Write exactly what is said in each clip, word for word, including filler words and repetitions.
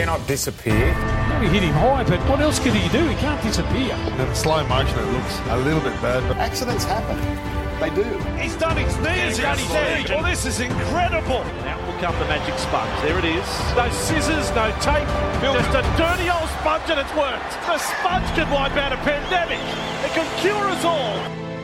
cannot disappear. Maybe hit him high, but what else can he do? He can't disappear. In slow motion, it looks a little bit bad. But accidents happen. They do. He's done his knees. He's done his knee. Well, this is incredible. Out will come the magic sponge. There it is. No scissors, no tape. Just a dirty old sponge and it's worked. The sponge can wipe out a pandemic. It can cure us all.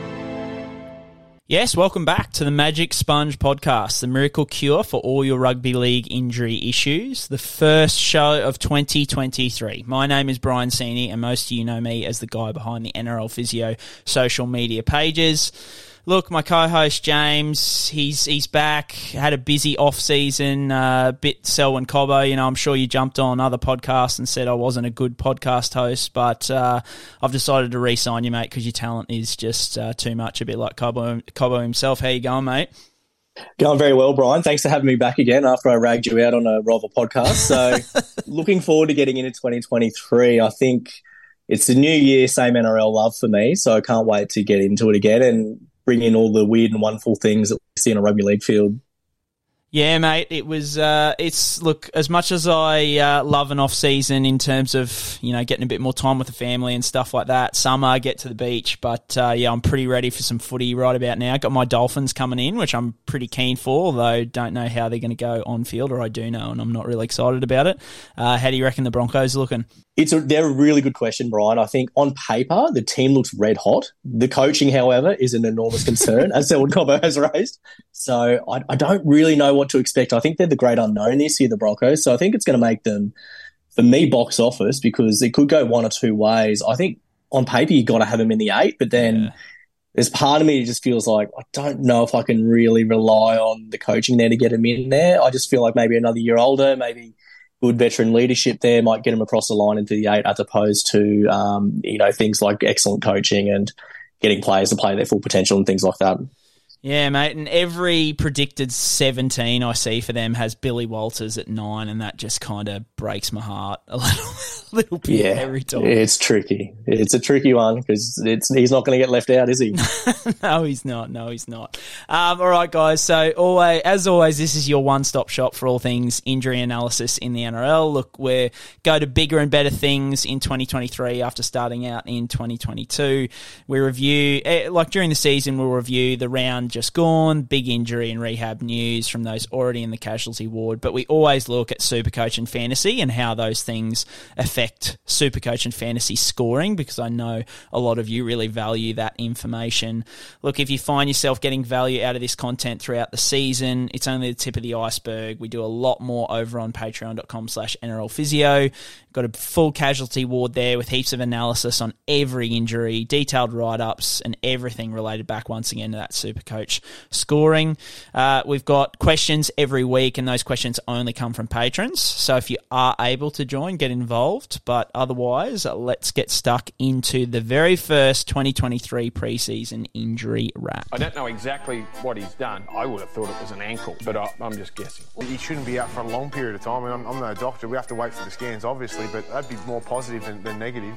Yes, welcome back to the Magic Sponge podcast, the miracle cure for all your rugby league injury issues, the first show of twenty twenty-three. My name is Brian Sini, and most of you know me as the guy behind the N R L Physio social media pages. Look, my co-host James, he's he's back, had a busy off-season, uh, bit Selwyn Cobbo. You know, I'm sure you jumped on other podcasts and said I wasn't a good podcast host, but uh, I've decided to re-sign you, mate, because your talent is just uh, too much, a bit like Cobbo, Cobbo himself. How you going, mate? Going very well, Brian. Thanks for having me back again after I ragged you out on a rival podcast. So looking forward to getting into twenty twenty-three. I think it's the new year, same N R L love for me, so I can't wait to get into it again and bring in all the weird and wonderful things that we see on a rugby league field. Yeah, mate, it was, uh, it's, look, as much as I uh, love an off-season in terms of, you know, getting a bit more time with the family and stuff like that, summer, get to the beach, but, uh, yeah, I'm pretty ready for some footy right about now. Got my Dolphins coming in, which I'm pretty keen for, although don't know how they're going to go on field, or I do know, and I'm not really excited about it. Uh, how do you reckon the Broncos are looking? It's a, they're a really good question, Brian. I think on paper, the team looks red hot. The coaching, however, is an enormous concern, as Selwyn Cobbo has raised. So I, I don't really know what to expect. I think they're the great unknown this year, the Broncos. So I think it's going to make them, for me, box office, because it could go one or two ways. I think on paper, you've got to have them in the eight, but then yeah. there's part of me that just feels like I don't know if I can really rely on the coaching there to get them in there. I just feel like maybe another year older, maybe good veteran leadership there might get them across the line into the eight, as opposed to, um, you know, things like excellent coaching and getting players to play their full potential and things like that. Yeah, mate, and every predicted seventeen I see for them has Billy Walters at nine, and that just kind of breaks my heart a little, little bit yeah, every time. It's tricky. It's a tricky one because it's he's not going to get left out, is he? No, he's not. No, he's not. Um, all right, guys. So, always, as always, this is your one-stop shop for all things injury analysis in the N R L. Look, we go to bigger and better things in twenty twenty-three after starting out in twenty twenty-two. We review, like during the season, we'll review the round just gone, big injury and rehab news from those already in the casualty ward, but we always look at Supercoach and fantasy and how those things affect Supercoach and fantasy scoring, because I know a lot of you really value that information. Look, if you find yourself getting value out of this content throughout the season, it's only the tip of the iceberg. We do a lot more over on patreon.com slash NRL Physio. Got a full casualty ward there with heaps of analysis on every injury, detailed write-ups, and everything related back once again to that Supercoach scoring. Uh, we've got questions every week, and those questions only come from patrons. So if you are able to join, get involved. But otherwise, let's get stuck into the very first twenty twenty-three preseason injury wrap. I don't know exactly what he's done. I would have thought it was an ankle, but I, I'm just guessing. He shouldn't be out for a long period of time. I mean, I'm, I'm no doctor. We have to wait for the scans, obviously, but that'd be more positive than, than negative.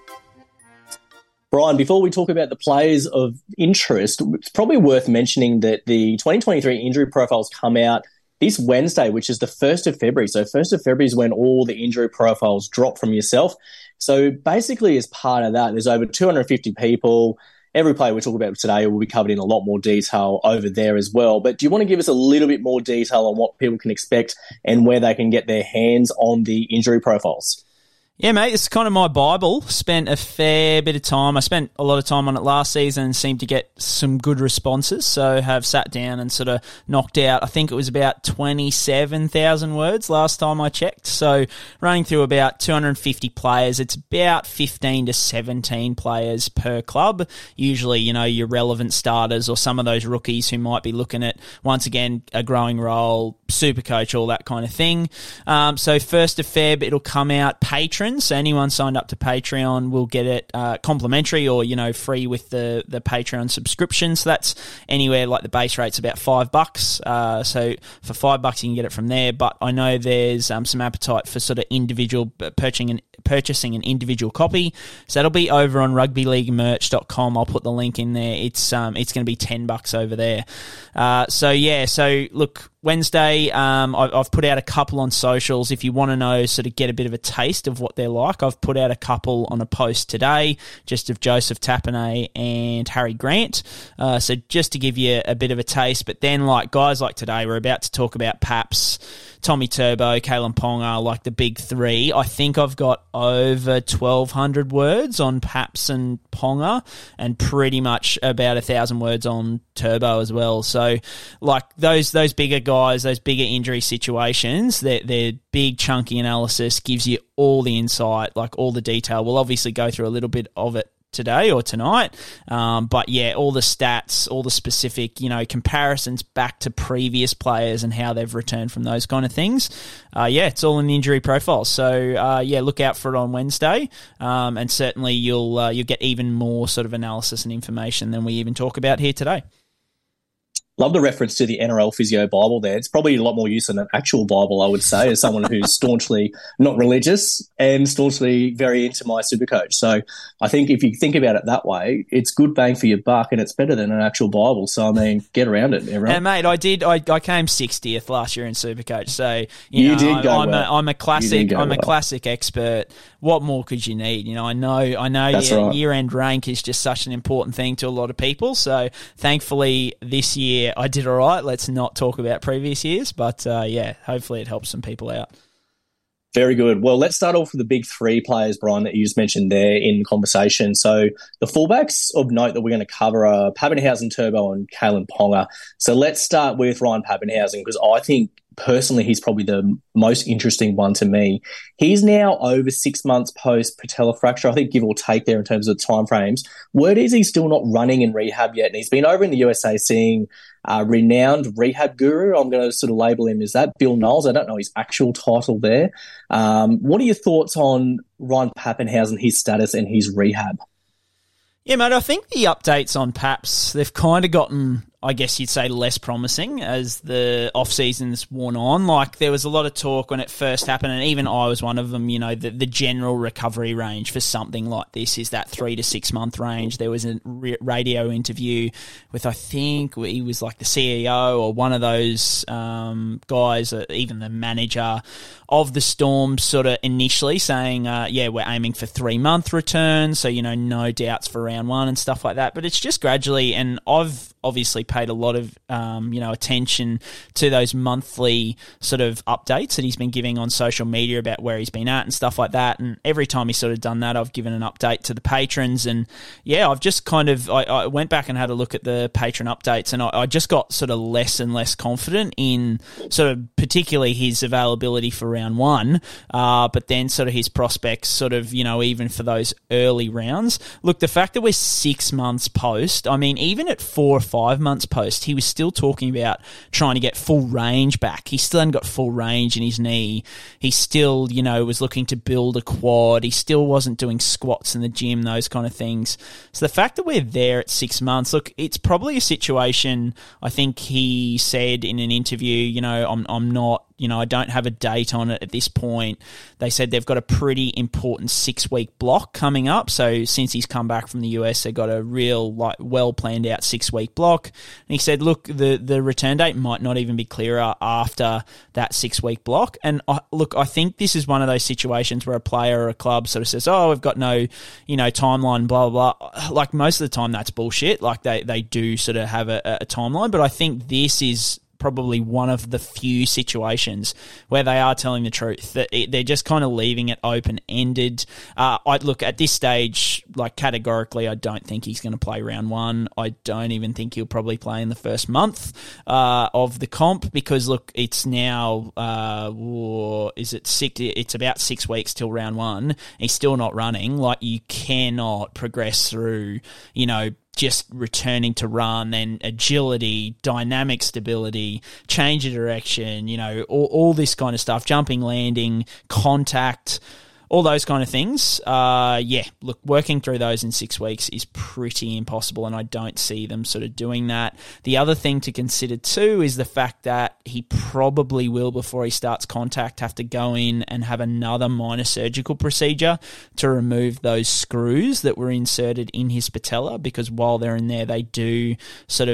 Brian, before we talk about the players of interest, it's probably worth mentioning that the twenty twenty-three injury profiles come out this Wednesday, which is the first of February. So first of February is when all the injury profiles drop from yourself. So basically as part of that, there's over two hundred fifty people. Every player we talk about today will be covered in a lot more detail over there as well. But do you want to give us a little bit more detail on what people can expect and where they can get their hands on the injury profiles? Yeah, mate, it's kind of my Bible. Spent a fair bit of time. I spent a lot of time on it last season and seemed to get some good responses. So have sat down and sort of knocked out, I think it was about twenty-seven thousand words last time I checked. So running through about two hundred fifty players. It's about fifteen to seventeen players per club. Usually, you know, your relevant starters or some of those rookies who might be looking at, once again, a growing role, Supercoach, all that kind of thing. Um, so first of Feb, it'll come out patrons. So anyone signed up to Patreon will get it uh, complimentary or, you know, free with the, the Patreon subscription. So that's anywhere, like the base rate's about five bucks. Uh, so for five bucks, you can get it from there. But I know there's um, some appetite for sort of individual purchasing an, purchasing an individual copy. So that'll be over on rugby league merch dot com. I'll put the link in there. It's um, it's going to be ten bucks over there. Uh, so yeah, so look, Wednesday, um, I, I've put out a couple on socials. If you want to know, sort of get a bit of a taste of what they're like, I've put out a couple on a post today, just of Joseph Tapine and Harry Grant. Uh, so just to give you a bit of a taste. But then, like guys like today, we're about to talk about Paps, Tommy Turbo, Kalyn Ponga, like the big three. I think I've got over twelve hundred words on Paps and Ponga, and pretty much about a thousand words on Turbo as well. So, like those those bigger guys, those bigger injury situations, their their big chunky analysis gives you all the insight, like all the detail. We'll obviously go through a little bit of it today or tonight. Um, but yeah, all the stats, all the specific, you know, comparisons back to previous players and how they've returned from those kind of things. Uh, yeah, it's all in the injury profile. So uh, yeah, look out for it on Wednesday. Um, and certainly you'll, uh, you'll get even more sort of analysis and information than we even talk about here today. Love the reference to the N R L Physio Bible there. It's probably a lot more use than an actual Bible, I would say, as someone who's staunchly not religious and staunchly very into my Supercoach. So I think if you think about it that way, it's good bang for your buck and it's better than an actual Bible. So, I mean, get around it, everyone. And, mate, I did. I, I came sixtieth last year in Supercoach. So, you, you know, did go I'm, well. a, I'm a classic I'm a well. classic expert. What more could you need? You know, I know I know That's your right. year-end rank is just such an important thing to a lot of people. So, thankfully, this year I did all right. Let's not talk about previous years. But, uh, yeah, hopefully it helps some people out. Very good. Well, let's start off with the big three players, Brian, that you just mentioned there in the conversation. So the fullbacks of note that we're going to cover are Papenhuyzen, Turbo and Kalyn Ponga. So let's start with Ryan Papenhuyzen, because I think personally he's probably the most interesting one to me. He's now over six months post patella fracture, I think give or take there in terms of timeframes. Word is he's still not running in rehab yet, and he's been over in the U S A seeing a renowned rehab guru. I'm going to sort of label him as that, Bill Knowles. I don't know his actual title there. Um, what are your thoughts on Ryan Papenhuyzen, his status and his rehab? Yeah, mate, I think the updates on Paps, they've kind of gotten, I guess you'd say, less promising as the off-season's worn on. Like, there was a lot of talk when it first happened, and even I was one of them, you know, the, the general recovery range for something like this is that three to six-month range. There was a re- radio interview with, I think, he was like the C E O or one of those um, guys, uh, even the manager of the Storm, sort of initially saying, uh, yeah, we're aiming for three-month return, so, you know, no doubts for round one and stuff like that. But it's just gradually, and I've obviously paid a lot of um, you know attention to those monthly sort of updates that he's been giving on social media about where he's been at and stuff like that. And every time he's sort of done that, I've given an update to the patrons. And yeah, I've just kind of I, I went back and had a look at the patron updates, and I, I just got sort of less and less confident in sort of particularly his availability for round one, uh, but then sort of his prospects sort of, you know, even for those early rounds. Look, the fact that we're six months post, I mean, even at four or five months post, he was still talking about trying to get full range back. He still hadn't got full range in his knee. He still, you know, was looking to build a quad. He still wasn't doing squats in the gym, those kind of things. So the fact that we're there at six months, look, it's probably a situation, I think he said in an interview, you know, I'm I'm not, you know, I don't have a date on it at this point. They said they've got a pretty important six-week block coming up. So since he's come back from the U S, they've got a real, like, well-planned-out six-week block. And he said, look, the, the return date might not even be clearer after that six-week block. And, I, look, I think this is one of those situations where a player or a club sort of says, oh, we've got no, you know, timeline, blah, blah, blah. Like, most of the time that's bullshit. Like, they, they do sort of have a, a timeline. But I think this is probably one of the few situations where they are telling the truth, that it, they're just kind of leaving it open-ended. Uh, I look at this stage, like categorically, I don't think he's going to play round one. I don't even think he'll probably play in the first month uh, of the comp, because look, it's now uh, is it six? It's about six weeks till round one. He's still not running. Like, you cannot progress through, you know, just returning to run, then agility, dynamic stability, change of direction, you know, all, all this kind of stuff, jumping, landing, contact, all those kind of things. Uh, yeah, look, working through those in six weeks is pretty impossible, and I don't see them sort of doing that. The other thing to consider too is the fact that he probably will, before he starts contact, have to go in and have another minor surgical procedure to remove those screws that were inserted in his patella, because while they're in there, they do sort of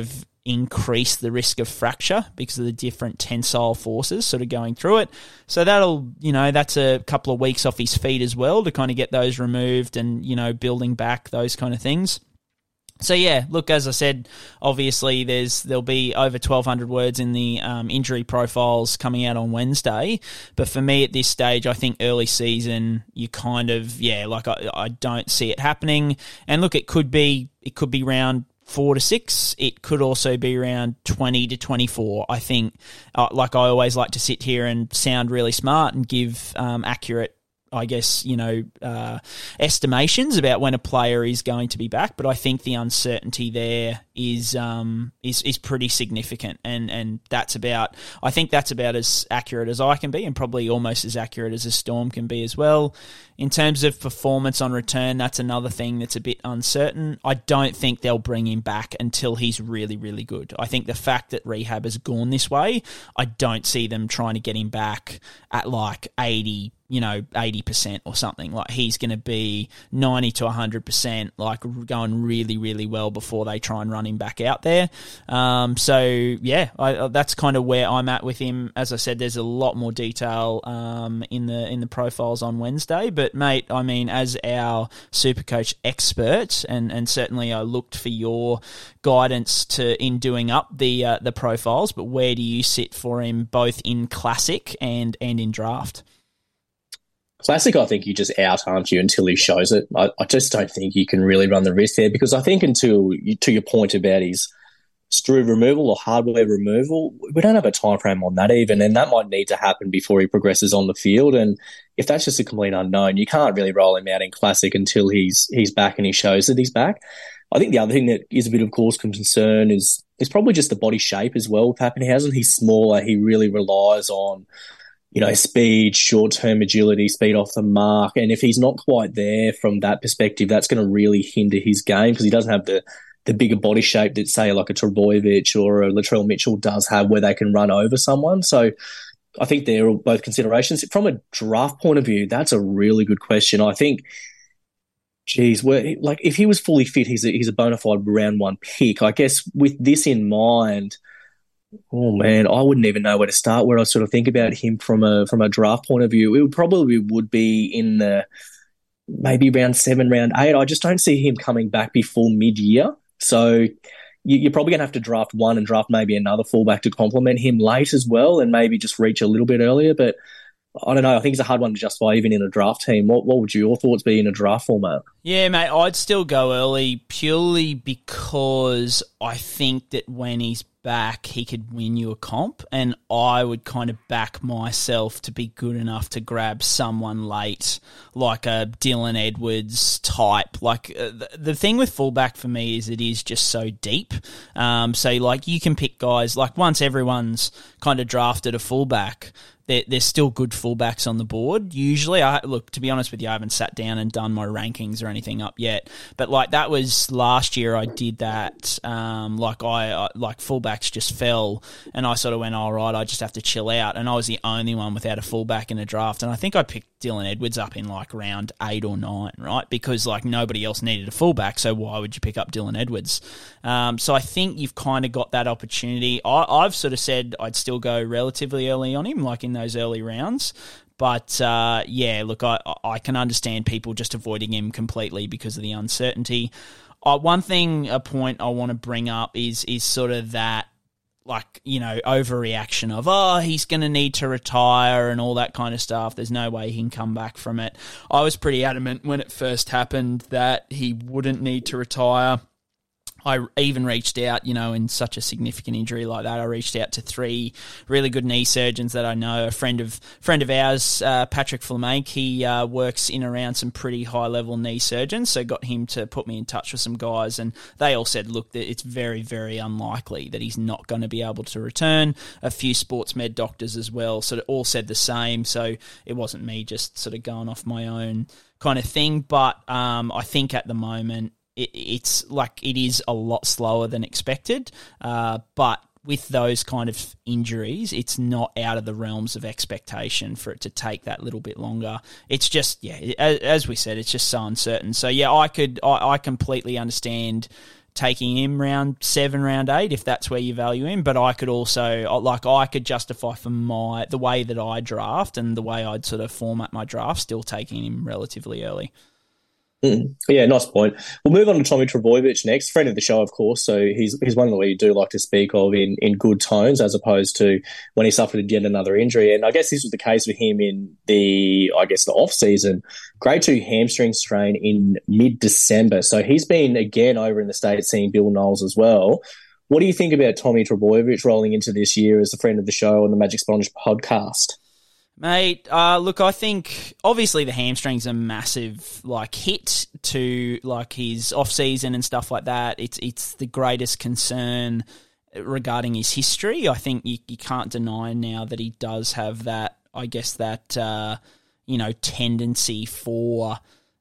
increase the risk of fracture because of the different tensile forces sort of going through it. So that'll, you know, that's a couple of weeks off his feet as well to kind of get those removed and, you know, building back, those kind of things. So yeah, look, as I said, obviously there's there'll be over twelve hundred words in the um, injury profiles coming out on Wednesday. But for me at this stage, I think early season, you kind of, yeah, like I, I don't see it happening. And look, it could be it could be round four to six. It could also be around twenty to twenty-four. I think, uh, like I always like to sit here and sound really smart and give um, accurate, I guess, you know, uh, estimations about when a player is going to be back, but I think the uncertainty there is um is is pretty significant, and and that's about I think that's about as accurate as I can be, and probably almost as accurate as a Storm can be as well. In terms of performance on return, that's another thing that's a bit uncertain. I don't think they'll bring him back until he's really, really good. I think the fact that rehab has gone this way, I don't see them trying to get him back at like eighty, you know, eighty percent or something. Like he's going to be ninety to one hundred percent, like going really, really well before they try and run him back out there. Um, so, yeah, I, that's kind of where I'm at with him. As I said, there's a lot more detail um, in the in the profiles on Wednesday. But, mate, I mean, as our Supercoach expert, and, and certainly I looked for your guidance to in doing up the uh, the profiles, but where do you sit for him both in Classic and, and in Draft? Classic, I think you just out, aren't you, until he shows it. I, I just don't think you can really run the risk there, because I think until, you, to your point about his screw removal or hardware removal, we don't have a time frame on that even, and that might need to happen before he progresses on the field. And if that's just a complete unknown, you can't really roll him out in Classic until he's he's back and he shows that he's back. I think the other thing that is a bit of cause concern is is probably just the body shape as well with Pappenhausen. He's smaller. He really relies on, you know, speed, short-term agility, speed off the mark. And if he's not quite there from that perspective, that's going to really hinder his game, because he doesn't have the, the bigger body shape that, say, like a Trbojevic or a Latrell Mitchell does have, where they can run over someone. So I think they're both considerations. From a draft point of view, that's a really good question. I think, geez, where, like if he was fully fit, he's a, he's a bona fide round one pick. I guess with this in mind, oh man, I wouldn't even know where to start. Where I sort of think about him from a from a draft point of view, it would probably would be in the maybe round seven, round eight. I just don't see him coming back before mid year. So you, you're probably going to have to draft one and draft maybe another fullback to complement him late as well, and maybe just reach a little bit earlier. But I don't know. I think it's a hard one to justify even in a draft team. What what would your thoughts be in a draft format? Yeah, mate, I'd still go early purely because I think that when he's back, he could win you a comp, and I would kind of back myself to be good enough to grab someone late, like a Dylan Edwards type. Like uh, the, the thing with fullback for me is it is just so deep. Um, so like you can pick guys, like once everyone's kind of drafted a fullback, There, there's still good fullbacks on the board. Usually, I look, to be honest with you, I haven't sat down and done my rankings or anything up yet. But like that was last year, I did that. Um, like I, I like fullbacks just fell, and I sort of went, all right, I just have to chill out. And I was the only one without a fullback in a draft, and I think I picked Dylan Edwards up in like round eight or nine, right? Because like nobody else needed a fullback, so why would you pick up Dylan Edwards? Um, so I think you've kind of got that opportunity. I, I've sort of said I'd still go relatively early on him, like in those early rounds. But, uh, yeah, look, I, I can understand people just avoiding him completely because of the uncertainty. Uh, one thing, a point I want to bring up is is sort of that, like, you know, overreaction of, oh, he's going to need to retire and all that kind of stuff. There's no way he can come back from it. I was pretty adamant when it first happened that he wouldn't need to retire. I even reached out, you know, in such a significant injury like that, I reached out to three really good knee surgeons that I know. A friend of friend of ours, uh, Patrick Flamank, he uh, works in around some pretty high-level knee surgeons, so got him to put me in touch with some guys, and they all said, look, that it's very, very unlikely that he's not going to be able to return. A few sports med doctors as well sort of all said the same, so it wasn't me just sort of going off my own kind of thing. But um, I think at the moment, it's like it is a lot slower than expected, uh, but with those kind of injuries, it's not out of the realms of expectation for it to take that little bit longer. It's just, yeah, as, as we said, it's just so uncertain. So, yeah, I could, I, I completely understand taking him round seven, round eight, if that's where you value him. But I could also, like, I could justify for my the way that I draft and the way I'd sort of format my draft, still taking him relatively early. Mm. Yeah, nice point. We'll move on to Tommy Trbojevic next, friend of the show, of course. So he's he's one that we do like to speak of in, in good tones, as opposed to when he suffered yet another injury. And I guess this was the case with him in the, I guess, the off season. Grade two hamstring strain in mid December. So he's been again over in the States seeing Bill Knowles as well. What do you think about Tommy Trbojevic rolling into this year as a friend of the show on the Magic Sponge podcast? Mate, uh, look, I think obviously the hamstring's a massive like hit to like his off season and stuff like that. It's it's the greatest concern regarding his history. I think you, you can't deny now that he does have that, I guess, that uh, you know, tendency for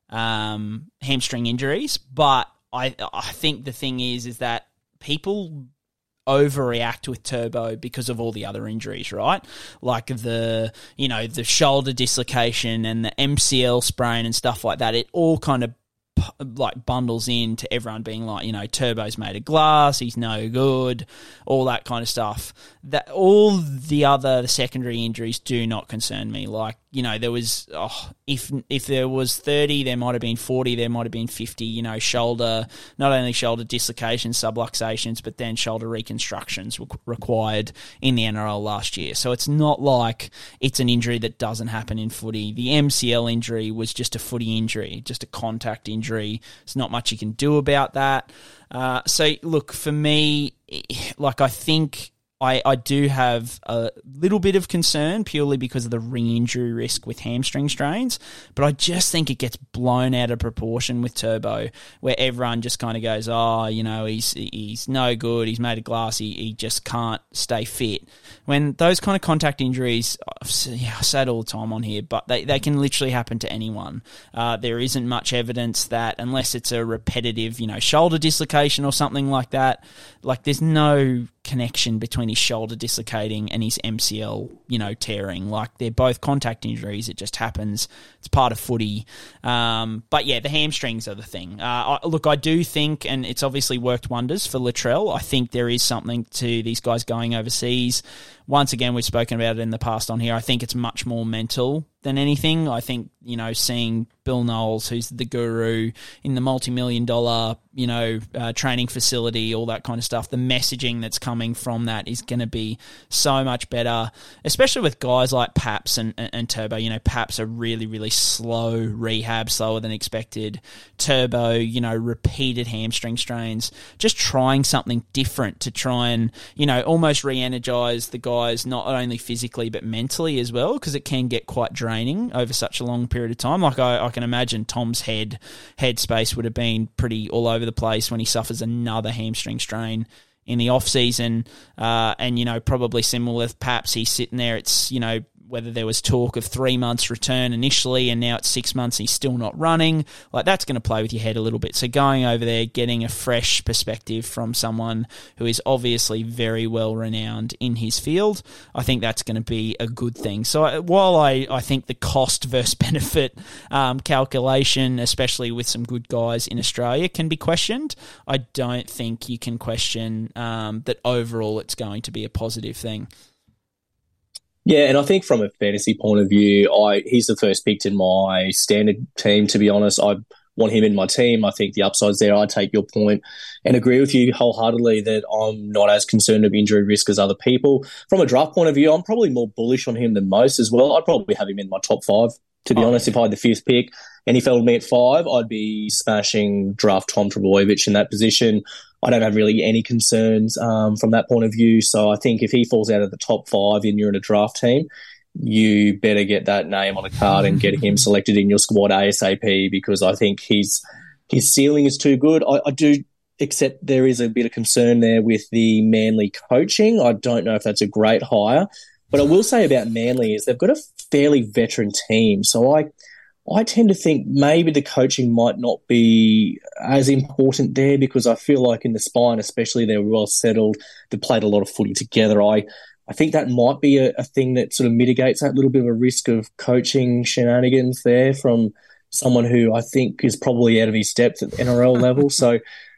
um, hamstring injuries. But I I think the thing is is that people overreact with Turbo because of all the other injuries, right? Like the, you know, the shoulder dislocation and the M C L sprain and stuff like that. It all kind of like bundles into everyone being like, you know, Turbo's made of glass, he's no good, all that kind of stuff. That all the other the secondary injuries do not concern me. Like, you know, there was oh, if if there was thirty, there might have been forty, there might have been fifty. You know, shoulder not only shoulder dislocations, subluxations, but then shoulder reconstructions were required in the N R L last year. So it's not like it's an injury that doesn't happen in footy. The M C L injury was just a footy injury, just a contact injury. There's not much you can do about that. Uh, so look, for me, like I think. I, I do have a little bit of concern purely because of the re-injury risk with hamstring strains, but I just think it gets blown out of proportion with Turbo, where everyone just kind of goes, oh, you know, he's he's no good, he's made of glass, he, he just can't stay fit. When those kind of contact injuries, yeah, I say it all the time on here, but they, they can literally happen to anyone. Uh, there isn't much evidence that, unless it's a repetitive, you know, shoulder dislocation or something like that, like there's no connection between his shoulder dislocating and his M C L, you know, tearing. Like, they're both contact injuries. It just happens. It's part of footy. Um, but yeah, the hamstrings are the thing. Uh, I, look, I do think, and it's obviously worked wonders for Latrell, I think there is something to these guys going overseas. Once again, we've spoken about it in the past on here. I think it's much more mental than anything. I think, you know, seeing Bill Knowles, who's the guru in the multi-million dollar, you know, uh, training facility, all that kind of stuff, the messaging that's coming from that is going to be so much better, especially with guys like Paps and, and, and Turbo. You know, Paps are really, really slow rehab, slower than expected. Turbo, you know, repeated hamstring strains, just trying something different to try and, you know, almost re-energize the guys, not only physically but mentally as well, because it can get quite draining over such a long period of time. Like, I, I can imagine Tom's head headspace would have been pretty all over the place when he suffers another hamstring strain in the off season, uh, and you know, probably similar with Paps. He's sitting there. It's, you know, whether there was talk of three months return initially and now it's six months and he's still not running, like that's going to play with your head a little bit. So going over there, getting a fresh perspective from someone who is obviously very well renowned in his field, I think that's going to be a good thing. So I, while I, I think the cost versus benefit um, calculation, especially with some good guys in Australia, can be questioned, I don't think you can question um, that overall it's going to be a positive thing. Yeah, and I think from a fantasy point of view, I he's the first picked in my standard team, to be honest. I want him in my team. I think the upside's there. I take your point and agree with you wholeheartedly that I'm not as concerned of injury risk as other people. From a draft point of view, I'm probably more bullish on him than most as well. I'd probably have him in my top five, to be oh, honest. Yeah. If I had the fifth pick and he fell to me at five, I'd be smashing draft Tom Trbojevic in that position. I don't have really any concerns um, from that point of view. So I think if he falls out of the top five and you're in a draft team, you better get that name on a card and get him selected in your squad ASAP, because I think his his ceiling is too good. I, I do accept there is a bit of concern there with the Manly coaching. I don't know if that's a great hire. But I will say about Manly is they've got a fairly veteran team. So I... I tend to think maybe the coaching might not be as important there, because I feel like in the spine especially, they're well settled. They played a lot of footy together. I, I think that might be a, a thing that sort of mitigates that little bit of a risk of coaching shenanigans there from someone who I think is probably out of his depth at the N R L level. So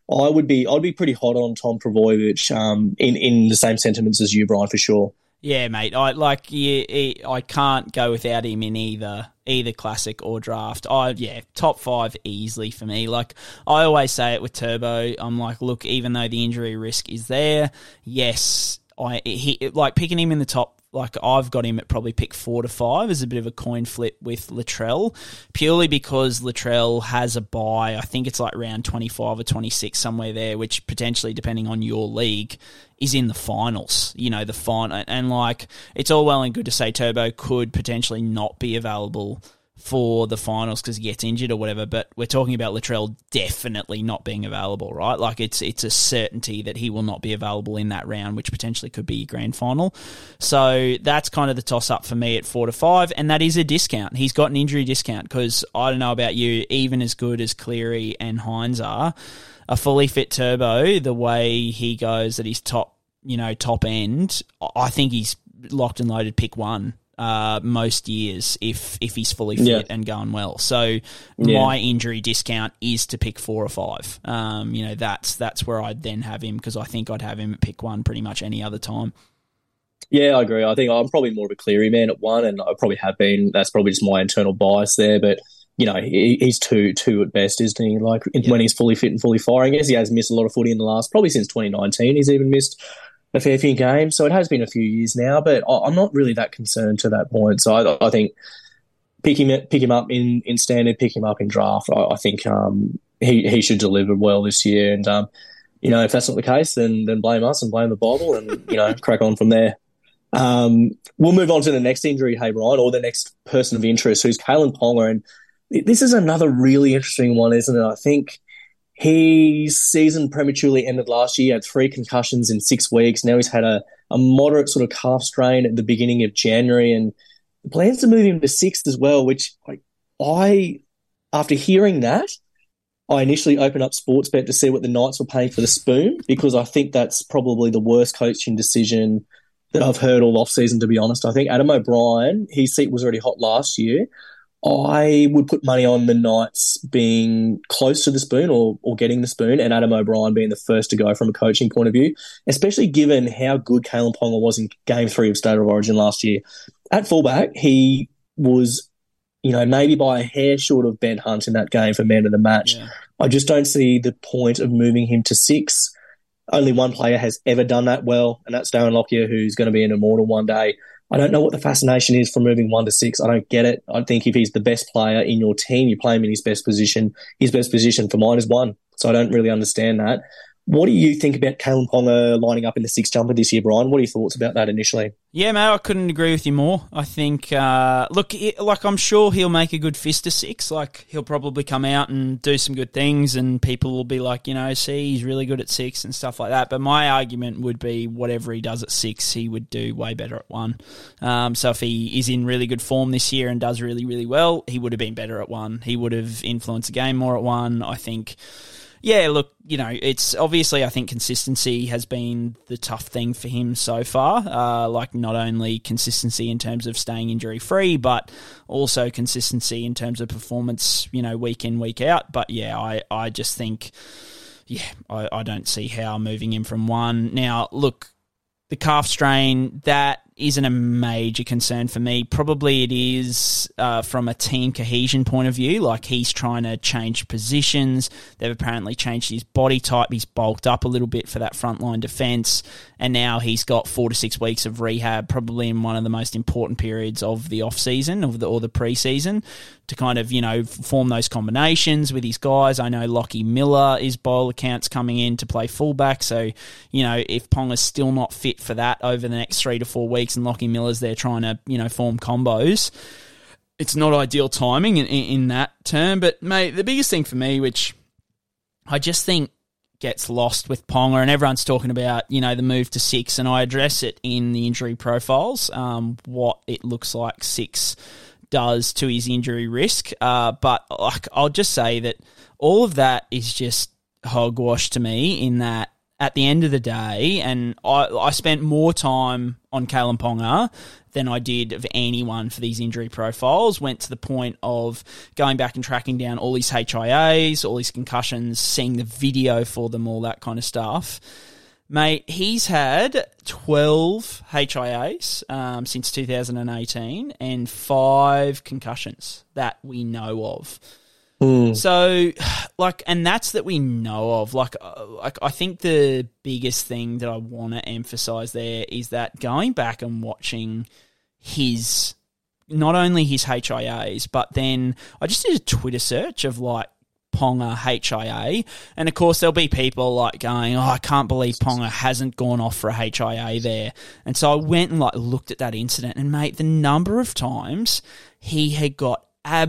I would be I'd be pretty hot on Tom Trbojevic um, in, in the same sentiments as you, Brian, for sure. Yeah, mate. I like. Yeah, he, I can't go without him in either either classic or draft. I yeah, top five easily for me. Like I always say it with Turbo. I'm like, look, even though the injury risk is there, yes, I he like picking him in the top. Like, I've got him at probably pick four to five as a bit of a coin flip with Latrell, purely because Latrell has a bye. I think it's like round twenty-five or twenty-six, somewhere there, which potentially, depending on your league, is in the finals. You know, the final. And, like, it's all well and good to say Turbo could potentially not be available for the finals because he gets injured or whatever, but we're talking about Latrell definitely not being available, right? Like it's it's a certainty that he will not be available in that round, which potentially could be grand final. So that's kind of the toss-up for me at four to five, and that is a discount. He's got an injury discount because I don't know about you, even as good as Cleary and Hines are, a fully fit Turbo, the way he goes at his top, you know, top end, I think he's locked and loaded pick one. Uh, most years if if he's fully fit yeah. and going well. So yeah. my injury discount is to pick four or five. Um, you know, that's that's where I'd then have him because I think I'd have him at pick one pretty much any other time. Yeah, I agree. I think I'm probably more of a Cleary man at one, and I probably have been. That's probably just my internal bias there, but you know, he, he's two two at best, isn't he? Like yeah. when he's fully fit and fully firing. I guess he has missed a lot of footy in the last, probably since twenty nineteen. He's even missed a fair few games, so it has been a few years now, but I'm not really that concerned to that point. So I, I think pick him pick him up in, in standard, pick him up in draft. I, I think um, he he should deliver well this year, and um, you know, if that's not the case, then then blame us and blame the Bible, and you know, crack on from there. Um, we'll move on to the next injury, hey Brian, or the next person of interest, who's Kalyn Ponga, and this is another really interesting one, isn't it? I think. His season prematurely ended last year. He had three concussions in six weeks. Now he's had a, a moderate sort of calf strain at the beginning of January, and the plans to move him to sixth as well, which like, I, after hearing that, I initially opened up Sportsbet to see what the Knights were paying for the spoon, because I think that's probably the worst coaching decision that I've heard all off-season, to be honest. I think Adam O'Brien, his seat was already hot last year. I would put money on the Knights being close to the spoon or, or getting the spoon, and Adam O'Brien being the first to go from a coaching point of view, especially given how good Kalyn Ponga was in Game three of State of Origin last year. At fullback, he was, you know, maybe by a hair short of Ben Hunt in that game for man of the match. Yeah. I just don't see the point of moving him to six. Only one player has ever done that well, and that's Darren Lockyer, who's going to be an immortal one day. I don't know what the fascination is for moving one to six. I don't get it. I think if he's the best player in your team, you play him in his best position. His best position for mine is one. So I don't really understand that. What do you think about Kalyn Ponga lining up in the six jumper this year, Brian? What are your thoughts about that initially? Yeah, mate, I couldn't agree with you more. I think, uh, look, it, like I'm sure he'll make a good fist to six. Like he'll probably come out and do some good things, and people will be like, you know, see, he's really good at six and stuff like that. But my argument would be whatever he does at six, he would do way better at one. Um, so if he is in really good form this year and does really, really well, he would have been better at one. He would have influenced the game more at one, I think. Yeah, look, you know, it's obviously I think consistency has been the tough thing for him so far. Uh, like not only consistency in terms of staying injury free, but also consistency in terms of performance, you know, week in, week out. But yeah, I, I just think, yeah, I, I don't see how moving him from one. Now, look, the calf strain, that isn't a major concern for me. Probably it is uh, from a team cohesion point of view. Like he's trying to change positions. They've apparently changed his body type. He's bulked up a little bit for that frontline defence. And now he's got four to six weeks of rehab, probably in one of the most important periods of the off-season of the, or the pre-season, to kind of, you know, form those combinations with his guys. I know Lockie Miller is by all accounts coming in to play fullback. So, you know, if Ponga's still not fit for that over the next three to four weeks and Lockie Miller's there trying to, you know, form combos, it's not ideal timing in, in, in that term. But, mate, the biggest thing for me, which I just think gets lost with Ponga, and everyone's talking about, you know, the move to six, and I address it in the injury profiles, um, what it looks like six does to his injury risk. Uh, but like, I'll just say that all of that is just hogwash to me, in that at the end of the day, and I, I spent more time on Kalen Ponga than I did of anyone for these injury profiles, went to the point of going back and tracking down all his H I As, all his concussions, seeing the video for them, all that kind of stuff. Mate, he's had twelve H I As um, since two thousand eighteen and five concussions that we know of. Mm. So, like, and that's that we know of. Like, uh, like I think the biggest thing that I want to emphasize there is that going back and watching his, not only his H I As, but then I just did a Twitter search of like Ponga H I A, and of course there'll be people like going, oh, I can't believe Ponga hasn't gone off for a H I A there. And so I went and like looked at that incident, and mate, the number of times he had got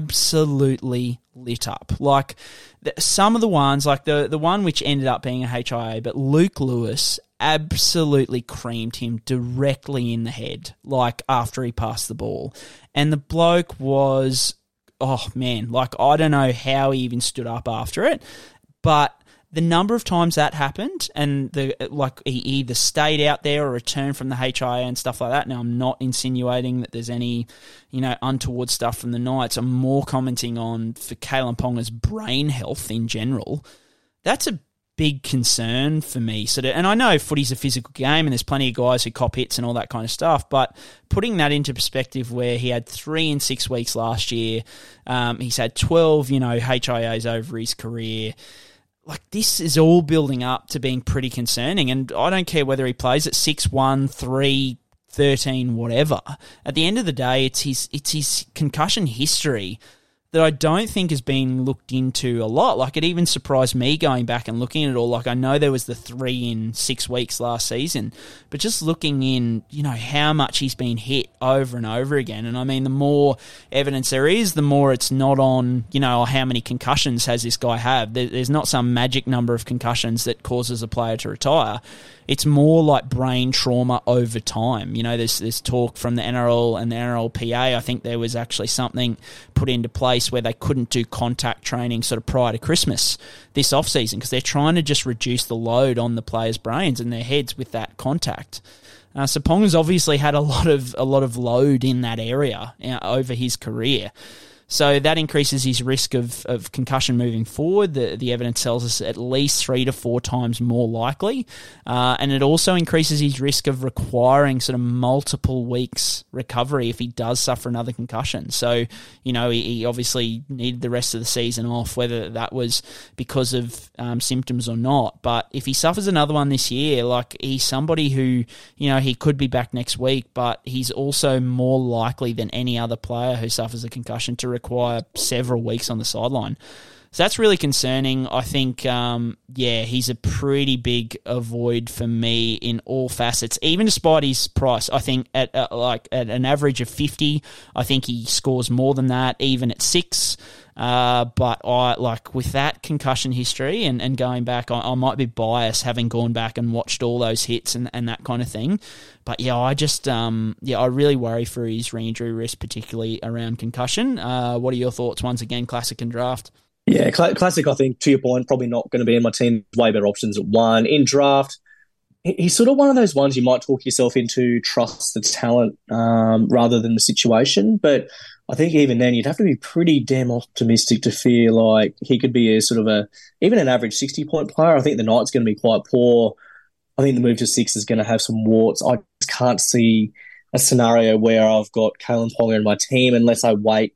absolutely lit up. Like the, some of the ones, like the, the one which ended up being a H I A, but Luke Lewis absolutely creamed him directly in the head, like after he passed the ball. And the bloke was, oh man, like I don't know how he even stood up after it, but the number of times that happened, and the like he either stayed out there or returned from the H I A and stuff like that. Now, I'm not insinuating that there's any, you know, untoward stuff from the Knights. I'm more commenting on for Kalen Ponga's brain health in general. That's a big concern for me. So, to, and I know footy's a physical game, and there's plenty of guys who cop hits and all that kind of stuff. But putting that into perspective, where he had three in six weeks last year, um, he's had twelve, you know, H I As over his career. Like, this is all building up to being pretty concerning, and I don't care whether he plays at six one, three, thirteen, whatever. At the end of the day, it's his it's his concussion history that I don't think has been looked into a lot. Like, it even surprised me going back and looking at it all. Like, I know there was the three in six weeks last season, but just looking in, you know, how much he's been hit over and over again. And I mean, the more evidence there is, the more it's not on, you know, how many concussions has this guy have. There's not some magic number of concussions that causes a player to retire. It's more like brain trauma over time. You know, there's there's talk from the N R L and the N R L P A. I think there was actually something put into place where they couldn't do contact training sort of prior to Christmas this off-season because they're trying to just reduce the load on the players' brains and their heads with that contact. Uh, so Ponga's obviously had a lot of a lot of load in that area uh, over his career. So that increases his risk of, of concussion moving forward. The, the evidence tells us at least three to four times more likely. Uh, and it also increases his risk of requiring sort of multiple weeks recovery if he does suffer another concussion. So, you know, he, he obviously needed the rest of the season off, whether that was because of um, symptoms or not. But if he suffers another one this year, like, he's somebody who, you know, he could be back next week, but he's also more likely than any other player who suffers a concussion to require several weeks on the sideline. So that's really concerning. I think, um, yeah, he's a pretty big avoid for me in all facets, even despite his price. I think at uh, like at an average of fifty, I think he scores more than that, even at six. Uh, but I like with that concussion history and, and going back, I, I might be biased having gone back and watched all those hits and, and that kind of thing. But yeah, I just um, yeah, I really worry for his re-injury risk, particularly around concussion. Uh, what are your thoughts once again, Classic and Draft? Yeah, cl- Classic, I think, to your point, probably not going to be in my team. Way better options at one. In Draft, he's sort of one of those ones you might talk yourself into, trust the talent um, rather than the situation. But I think even then you'd have to be pretty damn optimistic to feel like he could be a sort of a, even an average sixty-point player. I think the Knights going to be quite poor. I think the move to six is going to have some warts. I just can't see a scenario where I've got Kalen Ponga in my team unless I wait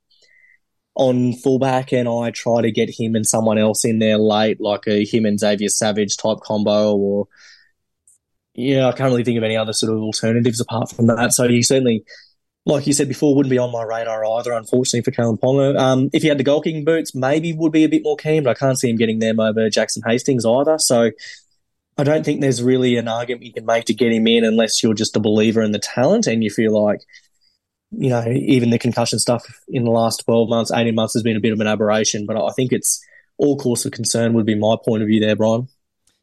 on fullback and I try to get him and someone else in there late, like a him and Xavier Savage type combo, or yeah, I can't really think of any other sort of alternatives apart from that. So he certainly, like you said before, wouldn't be on my radar either, unfortunately, for Kalen Ponga. Um, if he had the goal kicking boots, maybe would be a bit more keen, but I can't see him getting them over Jackson Hastings either. So I don't think there's really an argument you can make to get him in unless you're just a believer in the talent and you feel like, you know, even the concussion stuff in the last twelve months, eighteen months has been a bit of an aberration, but I think it's all cause of concern would be my point of view there, Brian.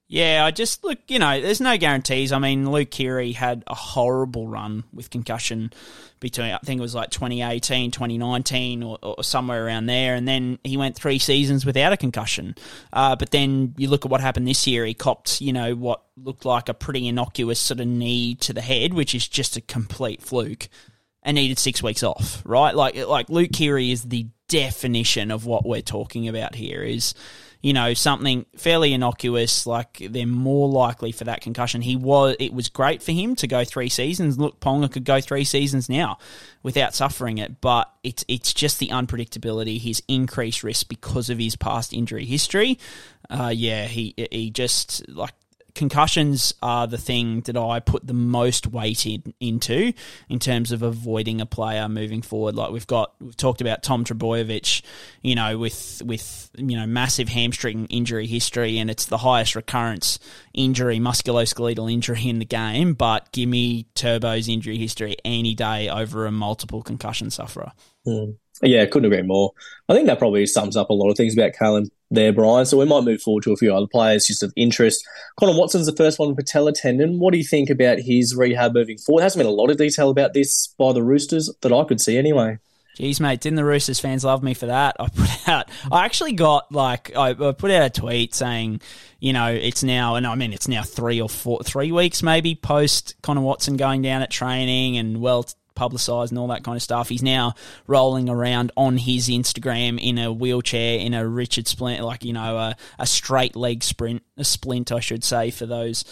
Yeah, I just, look, you know, there's no guarantees. I mean, Luke Keary had a horrible run with concussion between, I think it was like twenty eighteen, twenty nineteen or, or somewhere around there, and then he went three seasons without a concussion. Uh, but then you look at what happened this year, he copped, you know, what looked like a pretty innocuous sort of knee to the head, which is just a complete fluke, and needed six weeks off, right? Like, like Luke Keary is the definition of what we're talking about here is, you know, something fairly innocuous, like they're more likely for that concussion. He was, it was great for him to go three seasons. Look, Ponga could go three seasons now without suffering it, but it's it's just the unpredictability, his increased risk because of his past injury history. Uh, yeah, he he just, like, concussions are the thing that I put the most weight in, into in terms of avoiding a player moving forward. Like we've got, we've talked about Tom Trbojevic, you know, with with you know massive hamstring injury history, and it's the highest recurrence injury, musculoskeletal injury in the game. But give me Turbo's injury history any day over a multiple concussion sufferer. Mm. Yeah, couldn't agree more. I think that probably sums up a lot of things about Kalen there, Brian. So we might move forward to a few other players just of interest. Connor Watson's the first one, patella tendon. What do you think about his rehab moving forward? There hasn't been a lot of detail about this by the Roosters that I could see anyway. Jeez, mate, didn't the Roosters fans love me for that? I put out, I actually got, like, I put out a tweet saying, you know, it's now, and I mean, it's now three or four, three weeks maybe post Connor Watson going down at training and well publicised and all that kind of stuff. He's now rolling around on his Instagram in a wheelchair, in a Richard Splint, like, you know, a, a straight leg sprint, a splint, I should say, for those,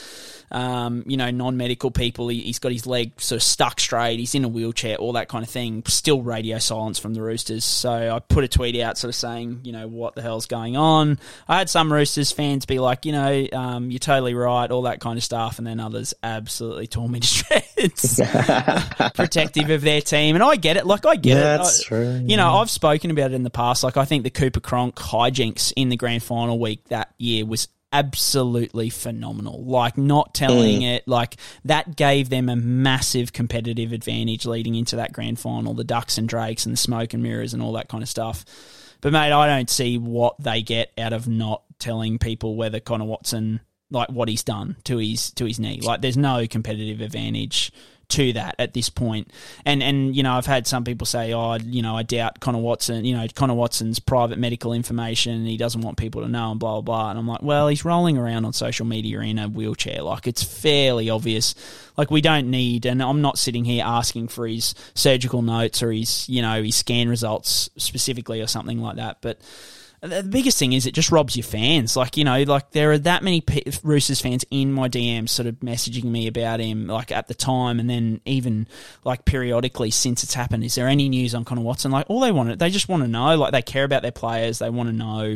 um, you know, non-medical people. He, he's got his leg sort of stuck straight. He's in a wheelchair, all that kind of thing. Still radio silence from the Roosters. So I put a tweet out sort of saying, you know, what the hell's going on? I had some Roosters fans be like, you know, um, you're totally right, all that kind of stuff. And then others absolutely tore me to shreds. Protective of their team. And I get it. Like, I get yeah, it. That's I, true. You know, I've spoken about it in the past. Like, I think the Cooper Cronk hijinks in the grand final week that year was absolutely phenomenal. Like, not telling mm. it, like, that gave them a massive competitive advantage leading into that grand final, the Ducks and Drakes and the smoke and mirrors and all that kind of stuff. But, mate, I don't see what they get out of not telling people whether Connor Watson, like, what he's done to his to his knee. Like, there's no competitive advantage to that at this point. And, and you know, I've had some people say, oh, you know, I doubt Connor Watson, you know, Connor Watson's private medical information, he doesn't want people to know and blah, blah, blah. And I'm like, well, he's rolling around on social media in a wheelchair. Like, it's fairly obvious. Like, we don't need, and I'm not sitting here asking for his surgical notes or his, you know, his scan results specifically or something like that. But the biggest thing is it just robs your fans. Like, you know, like there are that many P- Roosters fans in my D Ms sort of messaging me about him, like at the time, and then even like periodically since it's happened. Is there any news on Connor Watson? Like, all they want, they just want to know. Like, they care about their players. They want to know,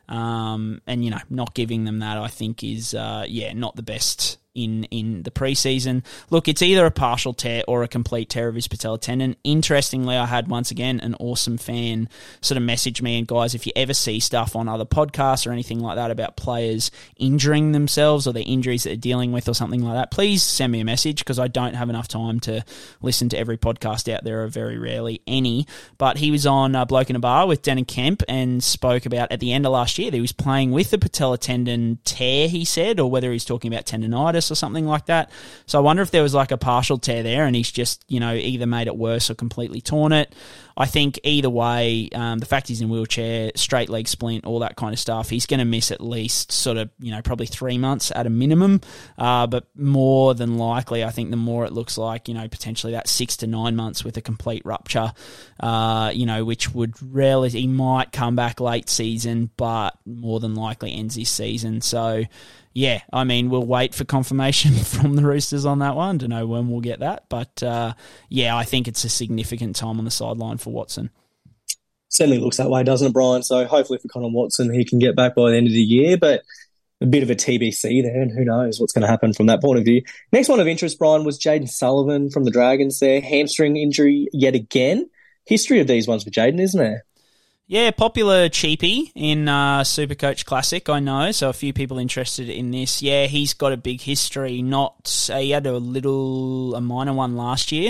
um, and you know, not giving them that, I think, is uh, yeah, not the best in in the preseason. Look, it's either a partial tear or a complete tear of his patella tendon. Interestingly, I had once again an awesome fan sort of message me, and guys, if you ever see stuff on other podcasts or anything like that about players injuring themselves or their injuries that they're dealing with or something like that, please send me a message, because I don't have enough time to listen to every podcast out there, or very rarely any. But he was on uh, Bloke in a Bar with Denon Kemp and spoke about at the end of last year that he was playing with the patella tendon tear, he said, or whether he's talking about tendonitis or something like that. So I wonder if there was like a partial tear there and he's just, you know, either made it worse or completely torn it. I think either way, um, the fact he's in a wheelchair, straight leg splint, all that kind of stuff, he's going to miss at least sort of, you know, probably three months at a minimum. Uh, but more than likely, I think the more it looks like, you know, potentially that six to nine months with a complete rupture, uh, you know, which would rarely, he might come back late season, but more than likely ends his season. So, yeah, I mean, we'll wait for confirmation from the Roosters on that one to know when we'll get that. But, uh, yeah, I think it's a significant time on the sideline for Watson. Certainly looks that way, doesn't it, Brian? So hopefully for Connor Watson, he can get back by the end of the year. But a bit of a T B C there, and who knows what's going to happen from that point of view. Next one of interest, Brian, was Jaden Sullivan from the Dragons there. Hamstring injury yet again. History of these ones for Jaden, isn't there? Yeah, popular cheapie in uh, Supercoach Classic, I know, so a few people interested in this. Yeah, he's got a big history. Not uh, he had a little, a minor one last year. I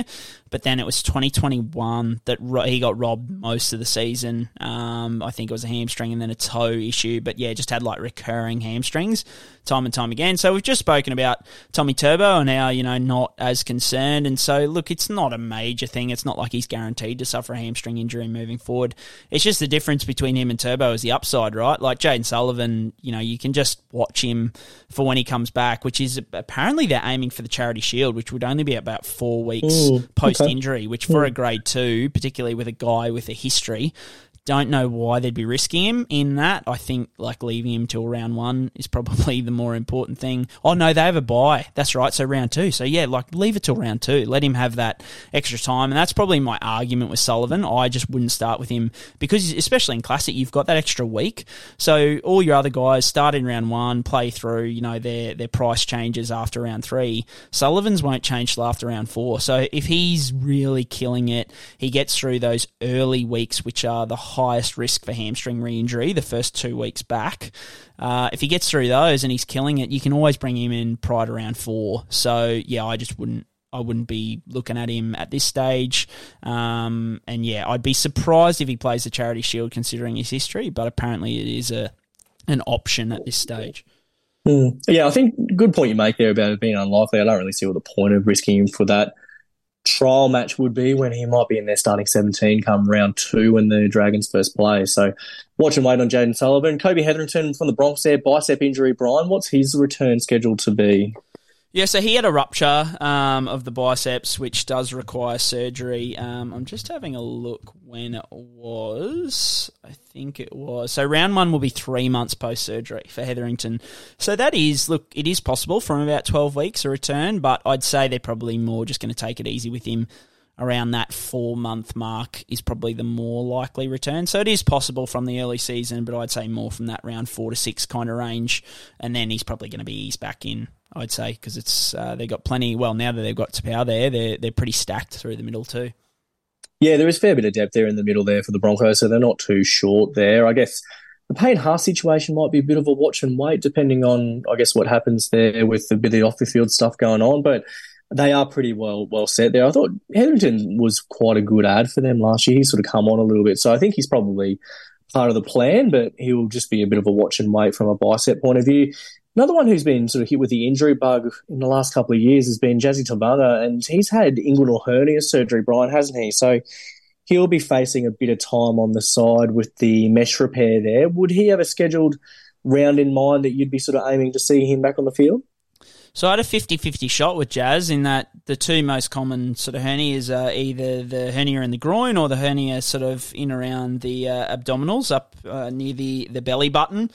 but then it was twenty twenty-one that ro- he got robbed most of the season. Um, I think it was a hamstring and then a toe issue, but yeah, just had like recurring hamstrings time and time again. So we've just spoken about Tommy Turbo and how, you know, not as concerned. And so, look, it's not a major thing. It's not like he's guaranteed to suffer a hamstring injury moving forward. It's just the difference between him and Turbo is the upside, right? Like Jayden Sullivan, you know, you can just watch him for when he comes back, which is apparently they're aiming for the Charity Shield, which would only be about four weeks mm, post-injury, okay. which for mm. a grade two, particularly with a guy with a history, don't know why they'd be risking him in that. I think like leaving him till round one is probably the more important thing. Oh no, they have a bye. That's right. So round two. So yeah, like leave it till round two. Let him have that extra time. And that's probably my argument with Sullivan. I just wouldn't start with him because especially in Classic, you've got that extra week. So all your other guys start in round one, play through, you know, their, their price changes after round three. Sullivan's won't change till after round four. So if he's really killing it, he gets through those early weeks, which are the highest risk for hamstring re-injury, the first two weeks back. Uh, if he gets through those and he's killing it, you can always bring him in prior to round four. So yeah, I just wouldn't I wouldn't be looking at him at this stage. Um, and yeah, I'd be surprised if he plays the Charity Shield considering his history, but apparently it is a an option at this stage. Mm. Yeah, I think good point you make there about it being unlikely. I don't really see what the point of risking him for that trial match would be when he might be in their starting seventeen come round two when the Dragons first play. So watch and wait on Jayden Sullivan. Kobe Hetherington from the Bronx there, bicep injury. Brian, what's his return scheduled to be? Yeah, so he had a rupture um, of the biceps, which does require surgery. Um, I'm just having a look when it was. I think it was. So round one will be three months post-surgery for Hetherington. So that is, look, it is possible from about twelve weeks a return, but I'd say they're probably more just going to take it easy with him. Around that four-month mark is probably the more likely return. So it is possible from the early season, but I'd say more from that round four to six kind of range. And then he's probably going to be eased back in, I'd say, because it's uh, they've got plenty. Well, now that they've got Tapau there, they're they're pretty stacked through the middle too. Yeah, there is a fair bit of depth there in the middle there for the Broncos, so they're not too short there. I guess the Payne Haas situation might be a bit of a watch and wait, depending on, I guess, what happens there with a bit of the off-the-field stuff going on. But they are pretty well well set there. I thought Hetherington was quite a good ad for them last year. He's sort of come on a little bit, so I think he's probably part of the plan, but he'll just be a bit of a watch and wait from a bicep point of view. Another one who's been sort of hit with the injury bug in the last couple of years has been Jazzy Tabata, and he's had inguinal hernia surgery, Brian, hasn't he? So he'll be facing a bit of time on the side with the mesh repair there. Would he have a scheduled round in mind that you'd be sort of aiming to see him back on the field? So I had a fifty-fifty shot with Jazz in that the two most common sort of hernias are either the hernia in the groin or the hernia sort of in around the uh, abdominals up uh, near the, the belly button.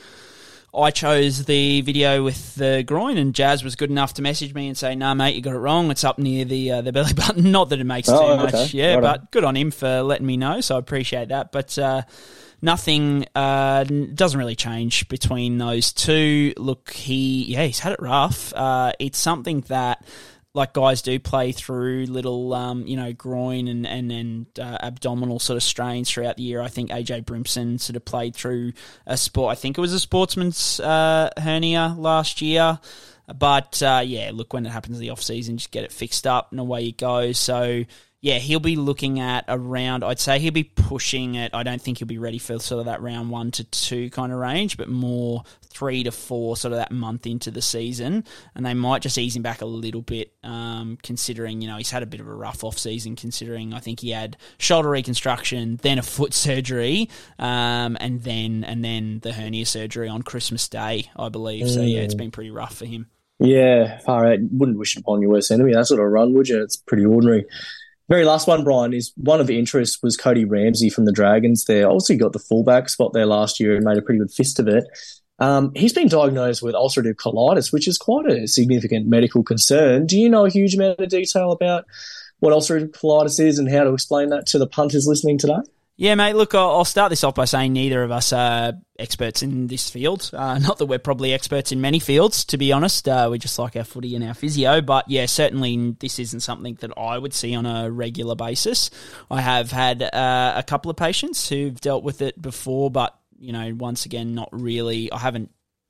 I chose the video with the groin, and Jazz was good enough to message me and say, "Nah, mate, you got it wrong. It's up near the uh, the belly button." Not that it makes oh, too okay. much, yeah, right but on. good on him for letting me know. So I appreciate that. But uh, nothing uh, doesn't really change between those two. Look, he yeah, he's had it rough. Uh, it's something that, like, guys do play through little, um, you know, groin and and, and uh, abdominal sort of strains throughout the year. I think A J Brimson sort of played through a sport. I think it was a sportsman's uh, hernia last year. But, uh, yeah, look, when it happens in the off-season, just get it fixed up and away you go. So, yeah, he'll be looking at around, I'd say he'll be pushing it. I don't think he'll be ready for sort of that round one to two kind of range, but more three to four, sort of that month into the season. And they might just ease him back a little bit, um, considering, you know, he's had a bit of a rough off-season, considering I think he had shoulder reconstruction, then a foot surgery, um, and then and then the hernia surgery on Christmas Day, I believe. Mm. So, yeah, it's been pretty rough for him. Yeah, far out. Wouldn't wish it upon your worst enemy. That sort of run, would you? It's pretty ordinary. Very last one, Brian, is one of interest was Cody Ramsey from the Dragons there. Obviously got the fullback spot there last year and made a pretty good fist of it. Um, he's been diagnosed with ulcerative colitis, which is quite a significant medical concern. Do you know a huge amount of detail about what ulcerative colitis is and how to explain that to the punters listening today? Yeah, mate, look, I'll start this off by saying neither of us are experts in this field. Uh, not that we're probably experts in many fields, to be honest. Uh, we just like our footy and our physio. But, yeah, certainly this isn't something that I would see on a regular basis. I have had uh, a couple of patients who've dealt with it before, but, you know, once again, not really. I haven't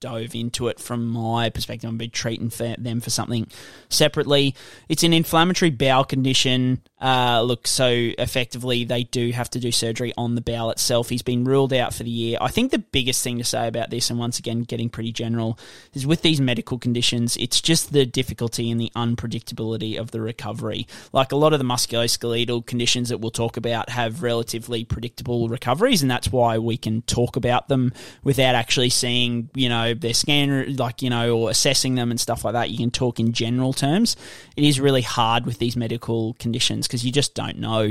dove into it from my perspective. I've been treating for them for something separately. It's an inflammatory bowel condition. Uh, look, so effectively they do have to do surgery on the bowel itself. He's been ruled out for the year. I think the biggest thing to say about this, and once again getting pretty general, is with these medical conditions, it's just the difficulty and the unpredictability of the recovery. Like a lot of the musculoskeletal conditions that we'll talk about have relatively predictable recoveries, and that's why we can talk about them without actually seeing, you know, their scan, like, you know, or assessing them and stuff like that. You can talk in general terms. It is really hard with these medical conditions because you just don't know.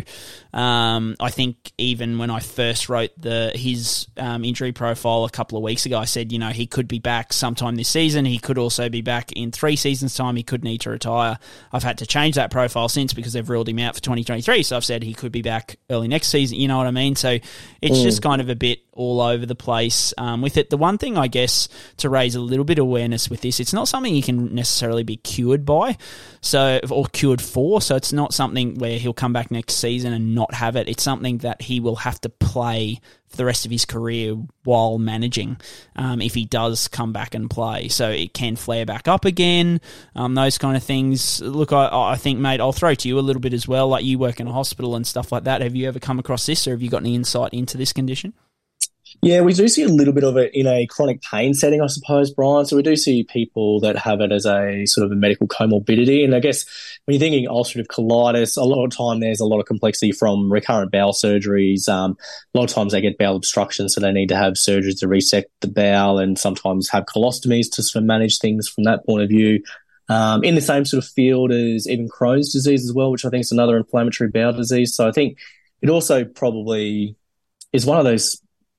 Um, I think even when I first wrote the his um, injury profile a couple of weeks ago, I said, you know, he could be back sometime this season. He could also be back in three seasons' time. He could need to retire. I've had to change that profile since because they've ruled him out for twenty twenty-three. So I've said he could be back early next season. You know what I mean? So it's mm. just kind of a bit all over the place um, with it. The one thing, I guess, to raise a little bit of awareness with this, it's not something you can necessarily be cured by, so or cured for. So it's not something where he'll come back next season and not have it. It's something that he will have to play for the rest of his career while managing um, if he does come back and play. So it can flare back up again, um, those kind of things. Look, I, I think, mate, I'll throw to you a little bit as well. Like, you work in a hospital and stuff like that. Have you ever come across this, or have you got any insight into this condition? Yeah, we do see a little bit of it in a chronic pain setting, I suppose, Brian. So we do see people that have it as a sort of a medical comorbidity. And I guess when you're thinking ulcerative colitis, a lot of time there's a lot of complexity from recurrent bowel surgeries. Um, a lot of times they get bowel obstruction, so they need to have surgery to resect the bowel, and sometimes have colostomies to sort of manage things from that point of view. Um, in the same sort of field as even Crohn's disease as well, which I think is another inflammatory bowel disease. So I think it also probably is one of those,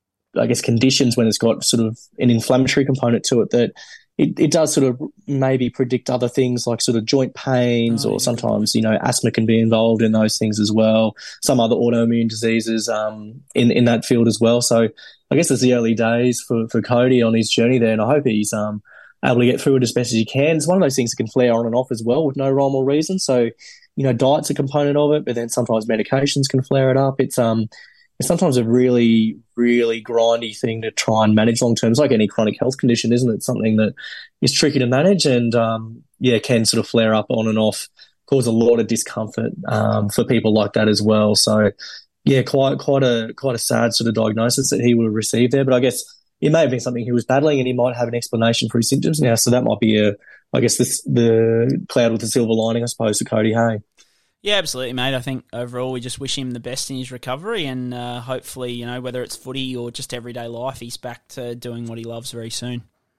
I guess, conditions when it's got sort of an inflammatory component to it that it, it does sort of maybe predict other things like sort of joint pains, oh, or yeah. sometimes, you know, asthma can be involved in those things as well. Some other autoimmune diseases um, in, in that field as well. So I guess it's the early days for, for Cody on his journey there, and I hope he's um, able to get through it as best as he can. It's one of those things that can flare on and off as well with no rhyme or reason. So, you know, diet's a component of it, but then sometimes medications can flare it up. It's um. It's sometimes a really, really grindy thing to try and manage long term. It's like any chronic health condition, isn't it? Something that is tricky to manage and, um, yeah, can sort of flare up on and off, cause a lot of discomfort um, for people like that as well. So, yeah, quite, quite a, quite a sad sort of diagnosis that he would have received there. But I guess it may have been something he was battling, and he might have an explanation for his symptoms now. So that might be a, I guess, this the cloud with the silver lining, I suppose, to Cody Hay. Yeah, absolutely, mate. I think overall we just wish him the best in his recovery, and uh, hopefully, you know, whether it's footy or just everyday life, he's back to doing what he loves very soon.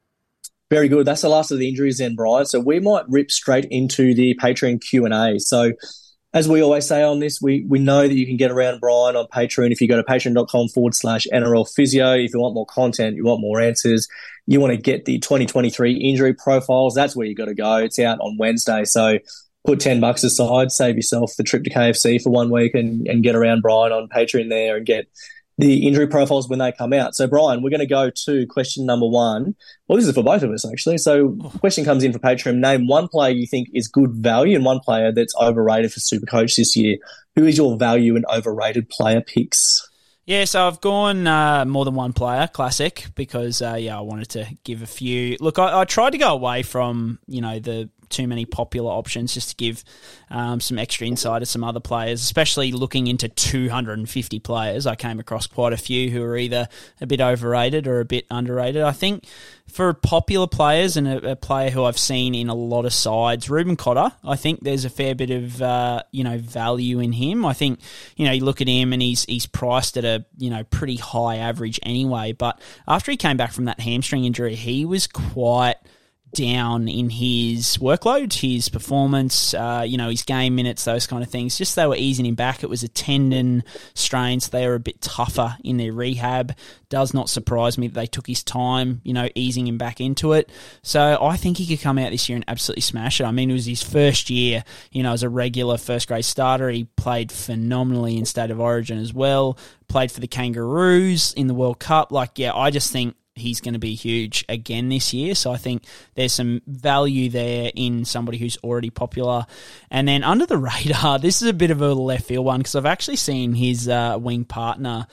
Very good. That's the last of the injuries then, Brian. So we might rip straight into the Patreon Q and A. So as we always say on this, we, we know that you can get around Brian on Patreon if you go to patreon.com forward slash NRL Physio. If you want more content, you want more answers, you want to get the twenty twenty-three injury profiles, that's where you got to go. It's out on Wednesday. So put ten bucks aside, save yourself the trip to K F C for one week and, and get around Brian on Patreon there and get the injury profiles when they come out. So, Brian, we're going to go to question number one. Well, this is for both of us, actually. So the question comes in for Patreon. Name one player you think is good value and one player that's overrated for Supercoach this year. Who is your value and overrated player picks? Yeah, so I've gone uh, more than one player, classic, because, uh, yeah, I wanted to give a few. Look, I, I tried to go away from, you know, the too many popular options just to give um, some extra insight to some other players, especially looking into two hundred fifty players. I came across quite a few who are either a bit overrated or a bit underrated. I think for popular players and a, a player who I've seen in a lot of sides, Ruben Cotter, I think there's a fair bit of, uh, you know, value in him. I think, you know, you look at him and he's he's priced at a, you know, pretty high average anyway, but after he came back from that hamstring injury, he was quite down in his workload, his performance, uh, you know, his game minutes, those kind of things. Just they were easing him back. It was a tendon strain, so they were a bit tougher in their rehab. Does not surprise me that they took his time, you know, easing him back into it. So I think he could come out this year and absolutely smash it. I mean, it was his first year, you know, as a regular first-grade starter. He played phenomenally in State of Origin as well, played for the Kangaroos in the World Cup. Like, yeah, I just think he's going to be huge again this year. So I think there's some value there in somebody who's already popular. And then under the radar, this is a bit of a left field one because I've actually seen his uh, wing partner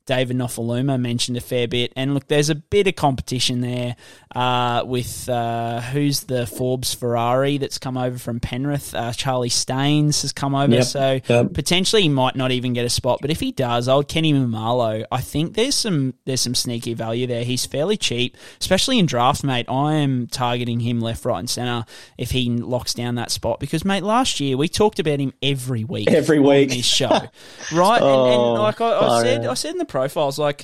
David Nofaluma mentioned a fair bit. And look, there's a bit of competition there uh, with uh, who's the Forbes Ferrari that's come over from Penrith. Uh, Charlie Staines has come over, yep. so yep. potentially he might not even get a spot. But if he does, old Kenny Mamalo, I think there's some there's some sneaky value there. He's fairly cheap, especially in draft, mate. I am targeting him left, right, and centre if he locks down that spot because, mate, last year we talked about him every week, every week on this show, right? oh, and, and like I, I said, yeah. I said in the profiles, like.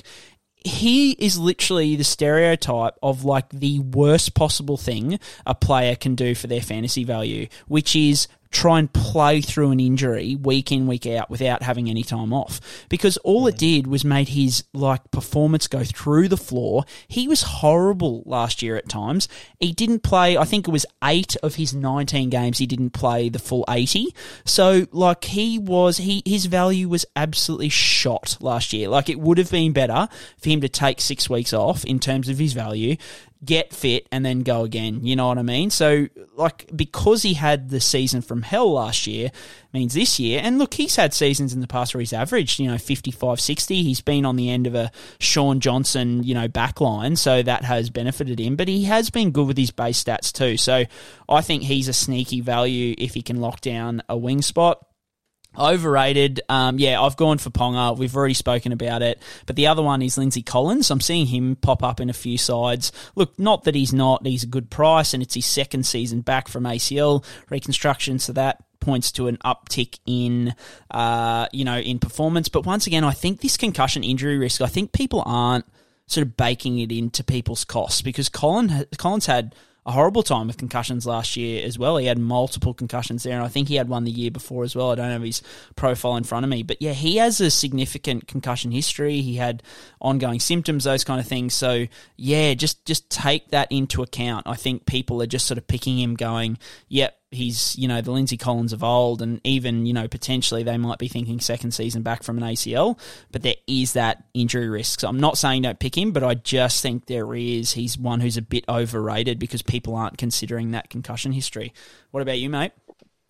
He is literally the stereotype of like the worst possible thing a player can do for their fantasy value, which is try and play through an injury week in, week out without having any time off. Because all it did was made his like performance go through the floor. He was horrible last year at times. He didn't play, I think it was eight of his nineteen games, he didn't play the full eighty. So like he was, he his value was absolutely shot last year. Like it would have been better for him to take six weeks off in terms of his value, get fit, and then go again. You know what I mean? So, like, because he had the season from hell last year, means this year, and look, he's had seasons in the past where he's averaged, you know, fifty-five, sixty. He's been on the end of a Sean Johnson, you know, backline, so that has benefited him, but he has been good with his base stats too. So, I think he's a sneaky value if he can lock down a wing spot. Overrated. Um, yeah, I've gone for Ponga. We've already spoken about it. But the other one is Lindsay Collins. I'm seeing him pop up in a few sides. Look, not that he's not. He's a good price, and it's his second season back from A C L reconstruction, so that points to an uptick in, uh, you know, in performance. But once again, I think this concussion injury risk, I think people aren't sort of baking it into people's costs because Colin, Collins had a horrible time with concussions last year as well. He had multiple concussions there, and I think he had one the year before as well. I don't have his profile in front of me. But yeah, he has a significant concussion history. He had ongoing symptoms, those kind of things. So yeah, just, just take that into account. I think people are just sort of picking him going, yep, he's, you know, the Lindsay Collins of old, and even, you know, potentially they might be thinking second season back from an A C L, but there is that injury risk. So I'm not saying don't pick him, but I just think there is. He's one who's a bit overrated because people aren't considering that concussion history. What about you, mate?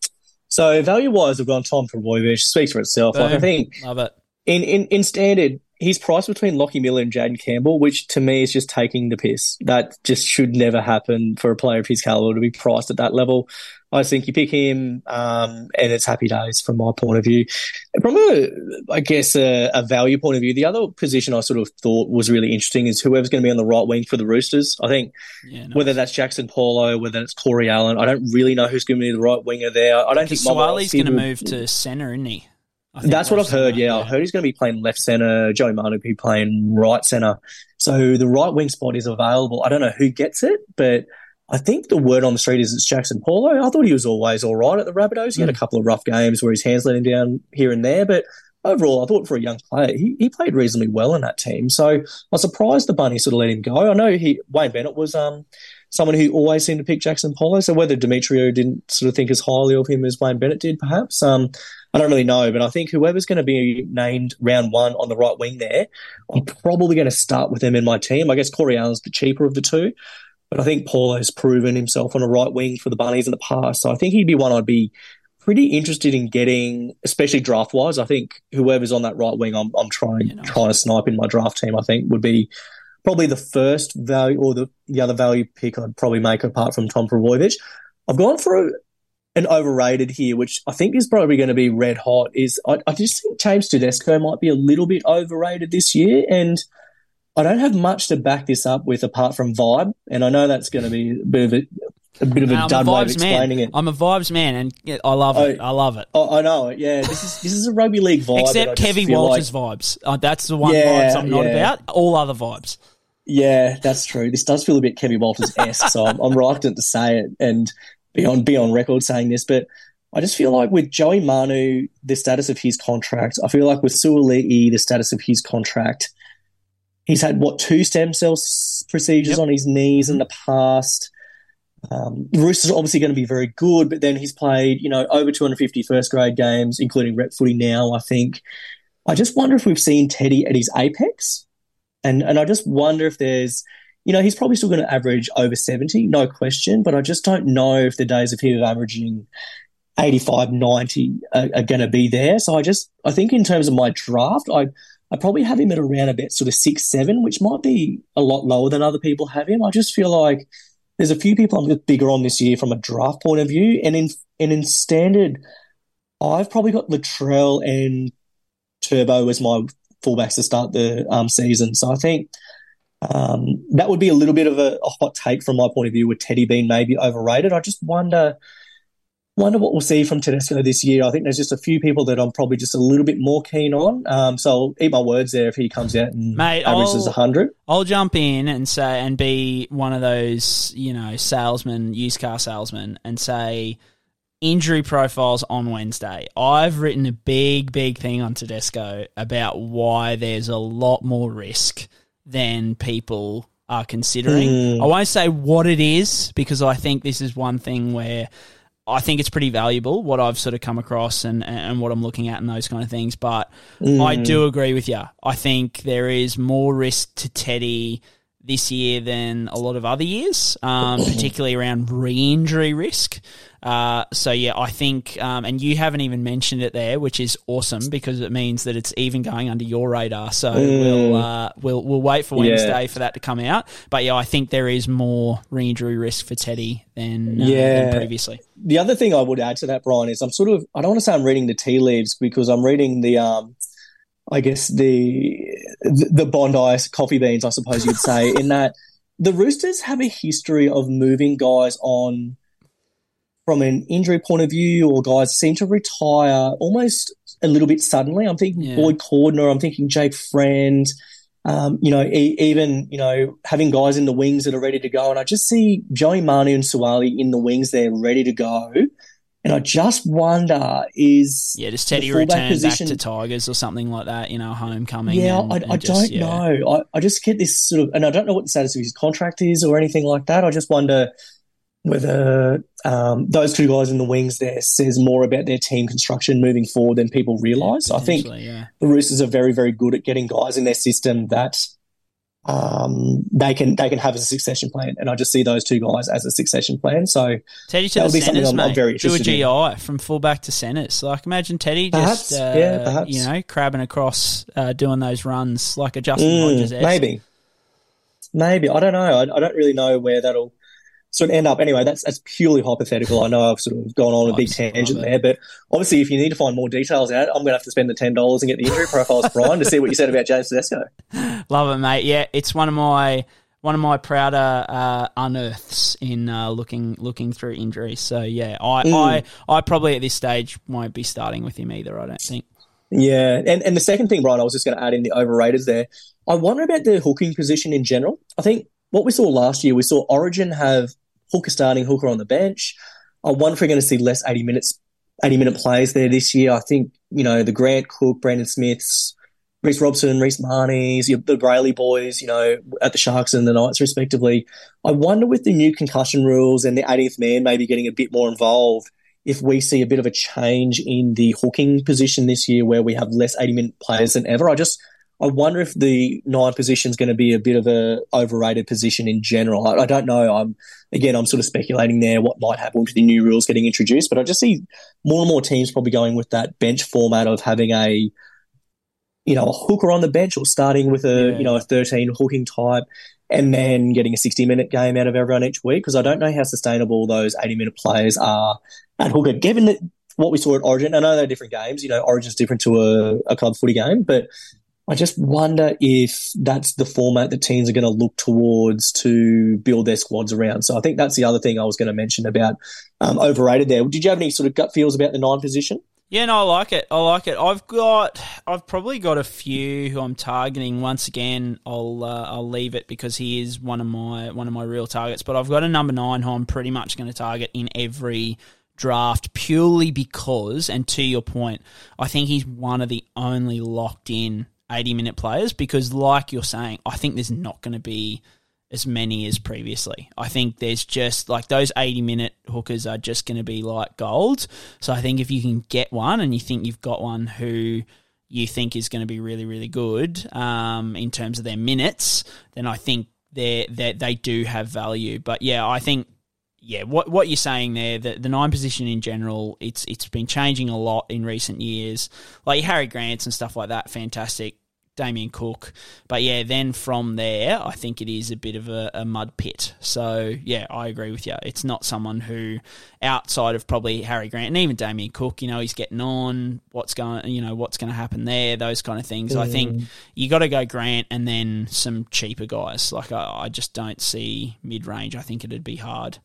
So value-wise, I've gone Tom Trbojevic. Speaks for itself. Boom. Like I think Love it. In, in, in standard, he's priced between Lockie Miller and Jaden Campbell, which to me is just taking the piss. That just should never happen for a player of his caliber to be priced at that level. I think you pick him, um, and it's happy days from my point of view. From a, I guess, a, a value point of view, the other position I sort of thought was really interesting is whoever's going to be on the right wing for the Roosters. I think yeah, nice. Whether that's Jackson Paulo, whether it's Corey Allen, I don't really know who's going to be the right winger there. I don't think Swiley's going to move to centre, isn't he? That's what I've heard, yeah. yeah. I heard he's going to be playing left centre. Joey Manu will be playing right centre. So the right wing spot is available. I don't know who gets it, but I think the word on the street is it's Jackson Paulo. I thought he was always all right at the Rabbitohs. He mm. had a couple of rough games where his hands let him down here and there, but overall, I thought for a young player, he, he played reasonably well in that team. So I was surprised the Bunny sort of let him go. I know he Wayne Bennett was um, someone who always seemed to pick Jackson Paulo, so whether Demetrio didn't sort of think as highly of him as Wayne Bennett did, perhaps, um, I don't really know, but I think whoever's going to be named round one on the right wing there, I'm probably going to start with them in my team. I guess Corey Allen's the cheaper of the two, but I think Paulo's proven himself on a right wing for the Bunnies in the past, so I think he'd be one I'd be pretty interested in getting, especially draft-wise. I think whoever's on that right wing, I'm, I'm trying, yeah, nice. trying to snipe in my draft team, I think, would be probably the first value or the, the other value pick I'd probably make apart from Tom Trbojevic. I've gone for a, an overrated here, which I think is probably going to be red hot, is I, I just think James Tedesco might be a little bit overrated this year, and I don't have much to back this up with apart from vibe, and I know that's going to be a bit of a, a bit of a no, dud way of explaining man. it. I'm a vibes man, and I love it. I, I love it. I, I know it. Yeah, this is this is a rugby league vibe. Except Kevy Walters like, vibes. Uh, that's the one yeah, vibes I'm not yeah. about. All other vibes. Yeah, that's true. This does feel a bit Kevy Walters-esque, so I'm, I'm reluctant to say it and be on be on record saying this, but I just feel like with Joey Manu, the status of his contract, I feel like with Suoli'i, the status of his contract, he's had, what, two stem cell procedures yep. on his knees in the past. Um, Roosters are obviously going to be very good, but then he's played, you know, over two hundred fifty first-grade games, including rep footy now, I think. I just wonder if we've seen Teddy at his apex, and and I just wonder if there's, you know, he's probably still going to average over seventy, no question, but I just don't know if the days of him averaging eighty-five, ninety are, are going to be there. So I just, I think in terms of my draft, I I probably have him at around about sort of six, seven, which might be a lot lower than other people have him. I just feel like there's a few people I'm just bigger on this year from a draft point of view. And in and in standard, I've probably got Latrell and Turbo as my fullbacks to start the um, season. So I think um, that would be a little bit of a, a hot take from my point of view, with Teddy being maybe overrated. I just wonder wonder what we'll see from Tedesco this year. I think there's just a few people that I'm probably just a little bit more keen on. Um, so I'll eat my words there if he comes out and Mate, averages I'll, one hundred. I'll jump in and say and be one of those, you know, salesmen, used car salesmen, and say injury profiles on Wednesday. I've written a big, big thing on Tedesco about why there's a lot more risk than people are considering. Mm. I won't say what it is, because I think this is one thing where I think it's pretty valuable, what I've sort of come across and, and what I'm looking at and those kind of things. But mm. I do agree with you. I think there is more risk to Teddy this year than a lot of other years, um, particularly around re-injury risk. Uh, so, yeah, I think, um, and you haven't even mentioned it there, which is awesome because it means that it's even going under your radar. So mm. we'll, uh, we'll we'll wait for Wednesday yeah. for that to come out. But, yeah, I think there is more re-injury risk for Teddy than, uh, yeah. than previously. The other thing I would add to that, Brian, is I'm sort of, I don't want to say I'm reading the tea leaves because I'm reading the, um, I guess, the the Bondi coffee beans, I suppose you'd say, in that the Roosters have a history of moving guys on from an injury point of view, or guys seem to retire almost a little bit suddenly. I'm thinking yeah. Boyd Cordner, I'm thinking Jake Friend, um, you know, e- even, you know, having guys in the wings that are ready to go. And I just see Joey Manu and Suwali in the wings there ready to go. And I just wonder is... Yeah, does Teddy return position, back to Tigers or something like that, you know, homecoming? Yeah, and, I, and I just, don't yeah. know. I, I just get this sort of... And I don't know what the status of his contract is or anything like that. I just wonder whether um, those two guys in the wings there says more about their team construction moving forward than people realise. Yeah, I think yeah. the Roosters are very, very good at getting guys in their system that... Um, they can they can have a succession plan, and I just see those two guys as a succession plan. So Teddy to the centres, mate. I'm very interested Do a G I in. From fullback to centres. Like imagine Teddy perhaps, just uh, yeah, perhaps. you know crabbing across, uh, doing those runs like a Justin mm, Hodges. Maybe, maybe I don't know. I, I don't really know where that'll sort of end up. Anyway, that's that's purely hypothetical. I know I've sort of gone on a big tangent there, but obviously, if you need to find more details out, I'm going to have to spend the ten dollars and get the injury profiles, Brian, to see what you said about James Tedesco. Love it, mate. Yeah, it's one of my one of my prouder uh, unearths in uh, looking looking through injuries. So yeah, I, mm. I I probably at this stage won't be starting with him either. I don't think. Yeah, and and the second thing, Brian, I was just going to add in the overrateds there. I wonder about the hooking position in general. I think what we saw last year, we saw Origin have hooker starting, hooker on the bench. I wonder if we're going to see less eighty minutes, eighty minute plays there this year. I think you know the Grant Cook, Brandon Smiths, Reece Robson, Reece Marnies, the Brayley boys, you know, at the Sharks and the Knights respectively. I wonder with the new concussion rules and the eighteenth man maybe getting a bit more involved, if we see a bit of a change in the hooking position this year where we have less eighty minute players than ever. I just, I wonder if the nine position is going to be a bit of a overrated position in general. I, I don't know. I'm again, I'm sort of speculating there what might happen with the new rules getting introduced, but I just see more and more teams probably going with that bench format of having a, you know, a hooker on the bench or starting with a, yeah. you know, a thirteen hooking type and then getting a sixty minute game out of everyone each week, because I don't know how sustainable those eighty minute players are at hooker, given that what we saw at Origin. I know they're different games, you know, Origin's different to a, a club footy game, but I just wonder if that's the format that teams are going to look towards to build their squads around. So I think that's the other thing I was going to mention about um, overrated there. Did you have any sort of gut feels about the nine position? Yeah, no, I like it. I like it. I've got, I've probably got a few who I'm targeting. Once again, I'll uh, I'll leave it because he is one of my one of my real targets. But I've got a number nine who I'm pretty much going to target in every draft, purely because, and to your point, I think he's one of the only locked in eighty minute players, because like you're saying, I think there's not going to be as many as previously. I think there's just like those eighty minute hookers are just going to be like gold. So I think if you can get one and you think you've got one who you think is going to be really, really good um, in terms of their minutes, then I think they they they do have value. But yeah, I think yeah, what what you're saying there, the, the nine position in general, it's it's been changing a lot in recent years. Like Harry Grants and stuff like that, fantastic. Damien Cook. But yeah, then from there, I think it is a bit of a, a mud pit. So yeah, I agree with you. It's not someone who, outside of probably Harry Grant and even Damien Cook, you know, he's getting on, what's going, you know, what's going to happen there, those kind of things. Mm. I think you got to go Grant and then some cheaper guys. Like I, I just don't see mid-range. I think it'd be hard.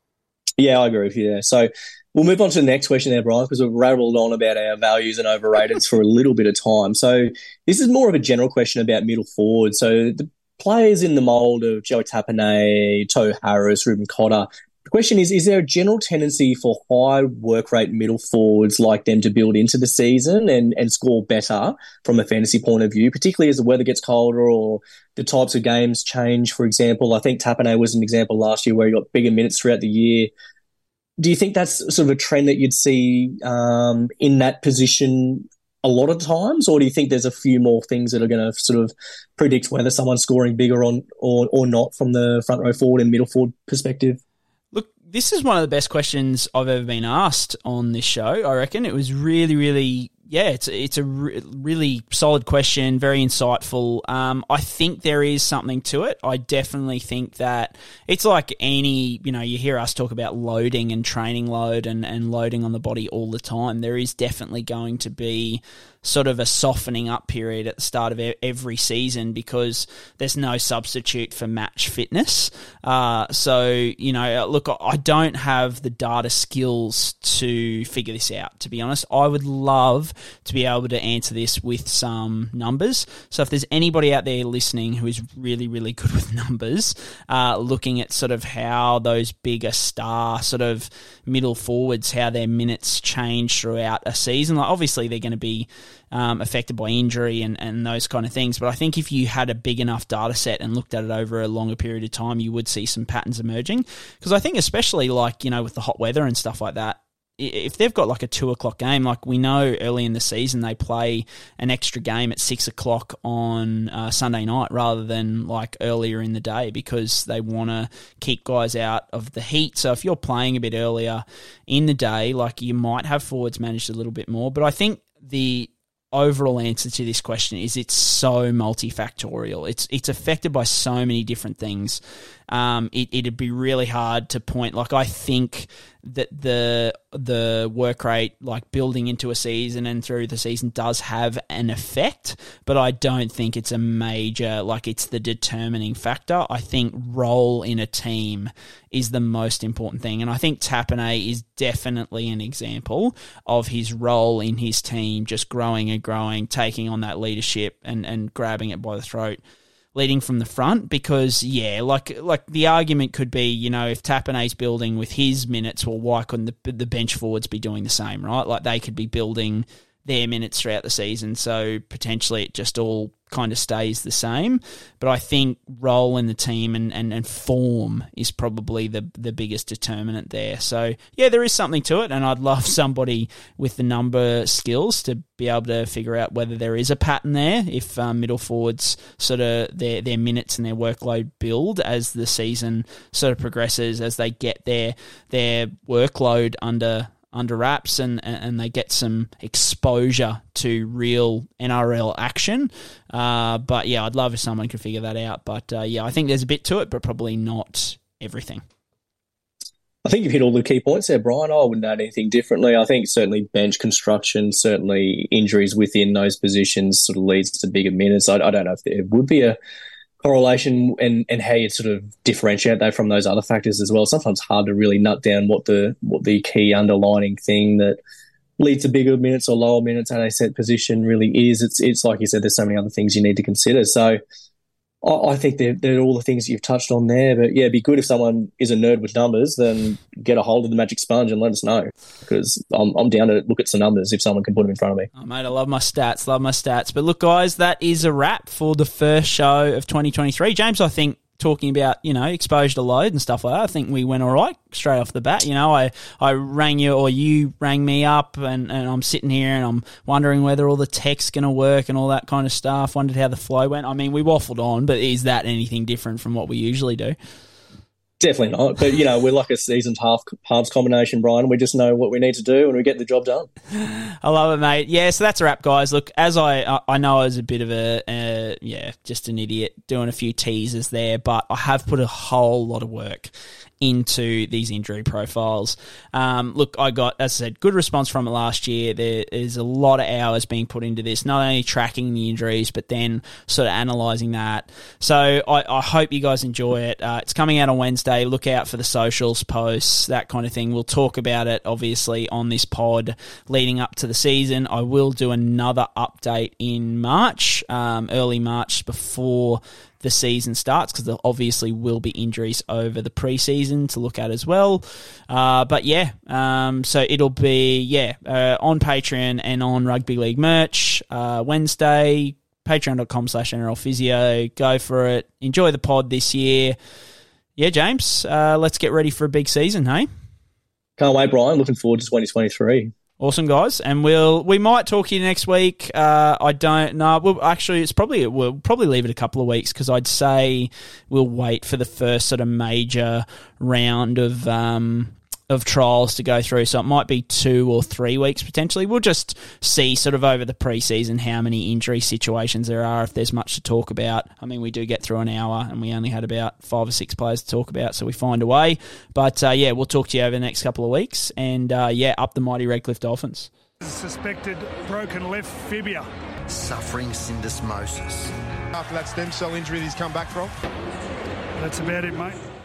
Yeah, I agree with you there. So we'll move on to the next question there, Brian, because we've rattled on about our values and overrateds for a little bit of time. So this is more of a general question about middle forward. So the players in the mould of Joey Tapine, Tohu Harris, Ruben Cotter, the question is, is there a general tendency for high work rate middle forwards like them to build into the season and, and score better from a fantasy point of view, particularly as the weather gets colder or the types of games change? For example, I think Tapine was an example last year where he got bigger minutes throughout the year. Do you think that's sort of a trend that you'd see um, in that position a lot of times, or do you think there's a few more things that are going to sort of predict whether someone's scoring bigger on or, or not from the front row forward and middle forward perspective? Look, this is one of the best questions I've ever been asked on this show, I reckon. It was really, really... Yeah, it's it's a re- really solid question, very insightful. Um, I think there is something to it. I definitely think that it's like any, you know, you hear us talk about loading and training load and, and loading on the body all the time. There is definitely going to be sort of a softening up period at the start of every season because there's no substitute for match fitness. Uh, so, you know, look, I don't have the data skills to figure this out, to be honest. I would love to be able to answer this with some numbers. So if there's anybody out there listening who is really, really good with numbers, uh, looking at sort of how those bigger star sort of middle forwards, how their minutes change throughout a season, like obviously they're going to be Um, affected by injury and, and those kind of things. But I think if you had a big enough data set and looked at it over a longer period of time, you would see some patterns emerging. Because I think especially like, you know, with the hot weather and stuff like that, if they've got like a two o'clock game, like we know early in the season they play an extra game at six o'clock on uh, Sunday night rather than like earlier in the day because they want to keep guys out of the heat. So if you're playing a bit earlier in the day, like you might have forwards managed a little bit more. But I think the overall answer to this question is it's so multifactorial. It's it's affected by so many different things. Um, it, it'd be really hard to point. Like I think that the the work rate, like building into a season and through the season, does have an effect, but I don't think it's a major, like it's the determining factor. I think role in a team is the most important thing, and I think Tapine is definitely an example of his role in his team just growing and growing, taking on that leadership and, and grabbing it by the throat, leading from the front. Because yeah, like like the argument could be, you know, if Tapine's building with his minutes, well, why couldn't the the bench forwards be doing the same, right? Like they could be building their minutes throughout the season, so potentially it just all kind of stays the same. But I think role in the team and, and, and form is probably the the biggest determinant there. So yeah, there is something to it, and I'd love somebody with the number skills to be able to figure out whether there is a pattern there, if um, middle forwards sort of their their minutes and their workload build as the season sort of progresses, as they get their their workload under under wraps and, and they get some exposure to real N R L action. Uh, but yeah, I'd love if someone could figure that out. But uh, yeah, I think there's a bit to it, but probably not everything. I think you've hit all the key points there, Brian. I wouldn't add anything differently. I think certainly bench construction, certainly injuries within those positions sort of leads to bigger minutes. I, I don't know if there would be a correlation and, and how you sort of differentiate that from those other factors as well. Sometimes hard to really nut down what the what the key underlining thing that leads to bigger minutes or lower minutes at a set position really is. It's it's like you said, there's so many other things you need to consider. So I, I think they're, they're all the things you've touched on there. But yeah, it'd be good if someone is a nerd with numbers, then get a hold of the Magic Sponge and let us know, because I'm, I'm down to look at some numbers if someone can put them in front of me. Oh, mate, I love my stats, love my stats. But look, guys, that is a wrap for the first show of twenty twenty-three. James, I think, talking about, you know, exposure to load and stuff like that, I think we went all right straight off the bat. You know, I, I rang you or you rang me up and, and I'm sitting here and I'm wondering whether all the tech's going to work and all that kind of stuff, wondered how the flow went. I mean, we waffled on, but is that anything different from what we usually do? Definitely not. But, you know, we're like a seasoned half halves combination, Brian. We just know what we need to do and we get the job done. I love it, mate. Yeah, so that's a wrap, guys. Look, as I I know I was a bit of a, uh, yeah, just an idiot doing a few teasers there, but I have put a whole lot of work into these injury profiles. Um, look, I got, as I said, good response from it last year. There is a lot of hours being put into this, not only tracking the injuries, but then sort of analysing that. So I, I hope you guys enjoy it. Uh, it's coming out on Wednesday. Look out for the socials posts, that kind of thing. We'll talk about it, obviously, on this pod leading up to the season. I will do another update in March, um, early March, before the season starts, because there obviously will be injuries over the preseason to look at as well. Uh, but yeah, um, so it'll be, yeah, uh, on Patreon and on Rugby League merch, uh, Wednesday, patreon.com slash NRL Physio. Go for it. Enjoy the pod this year. Yeah, James, uh, let's get ready for a big season, hey? Can't wait, Brian. Looking forward to twenty twenty-three. Awesome, guys, and we'll we might talk to you next week. Uh, I don't know. Well, actually, it's probably we'll probably leave it a couple of weeks, because I'd say we'll wait for the first sort of major round of um, of trials to go through. So it might be two or three weeks potentially. We'll just see sort of over the preseason how many injury situations there are, if there's much to talk about. I mean, we do get through an hour, and we only had about five or six players to talk about, so we find a way. But uh, yeah, we'll talk to you over the next couple of weeks, and uh, yeah, up the mighty Redcliffe Dolphins. Suspected broken left fibula. Suffering syndesmosis. After that stem cell injury that he's come back from. That's about it, mate.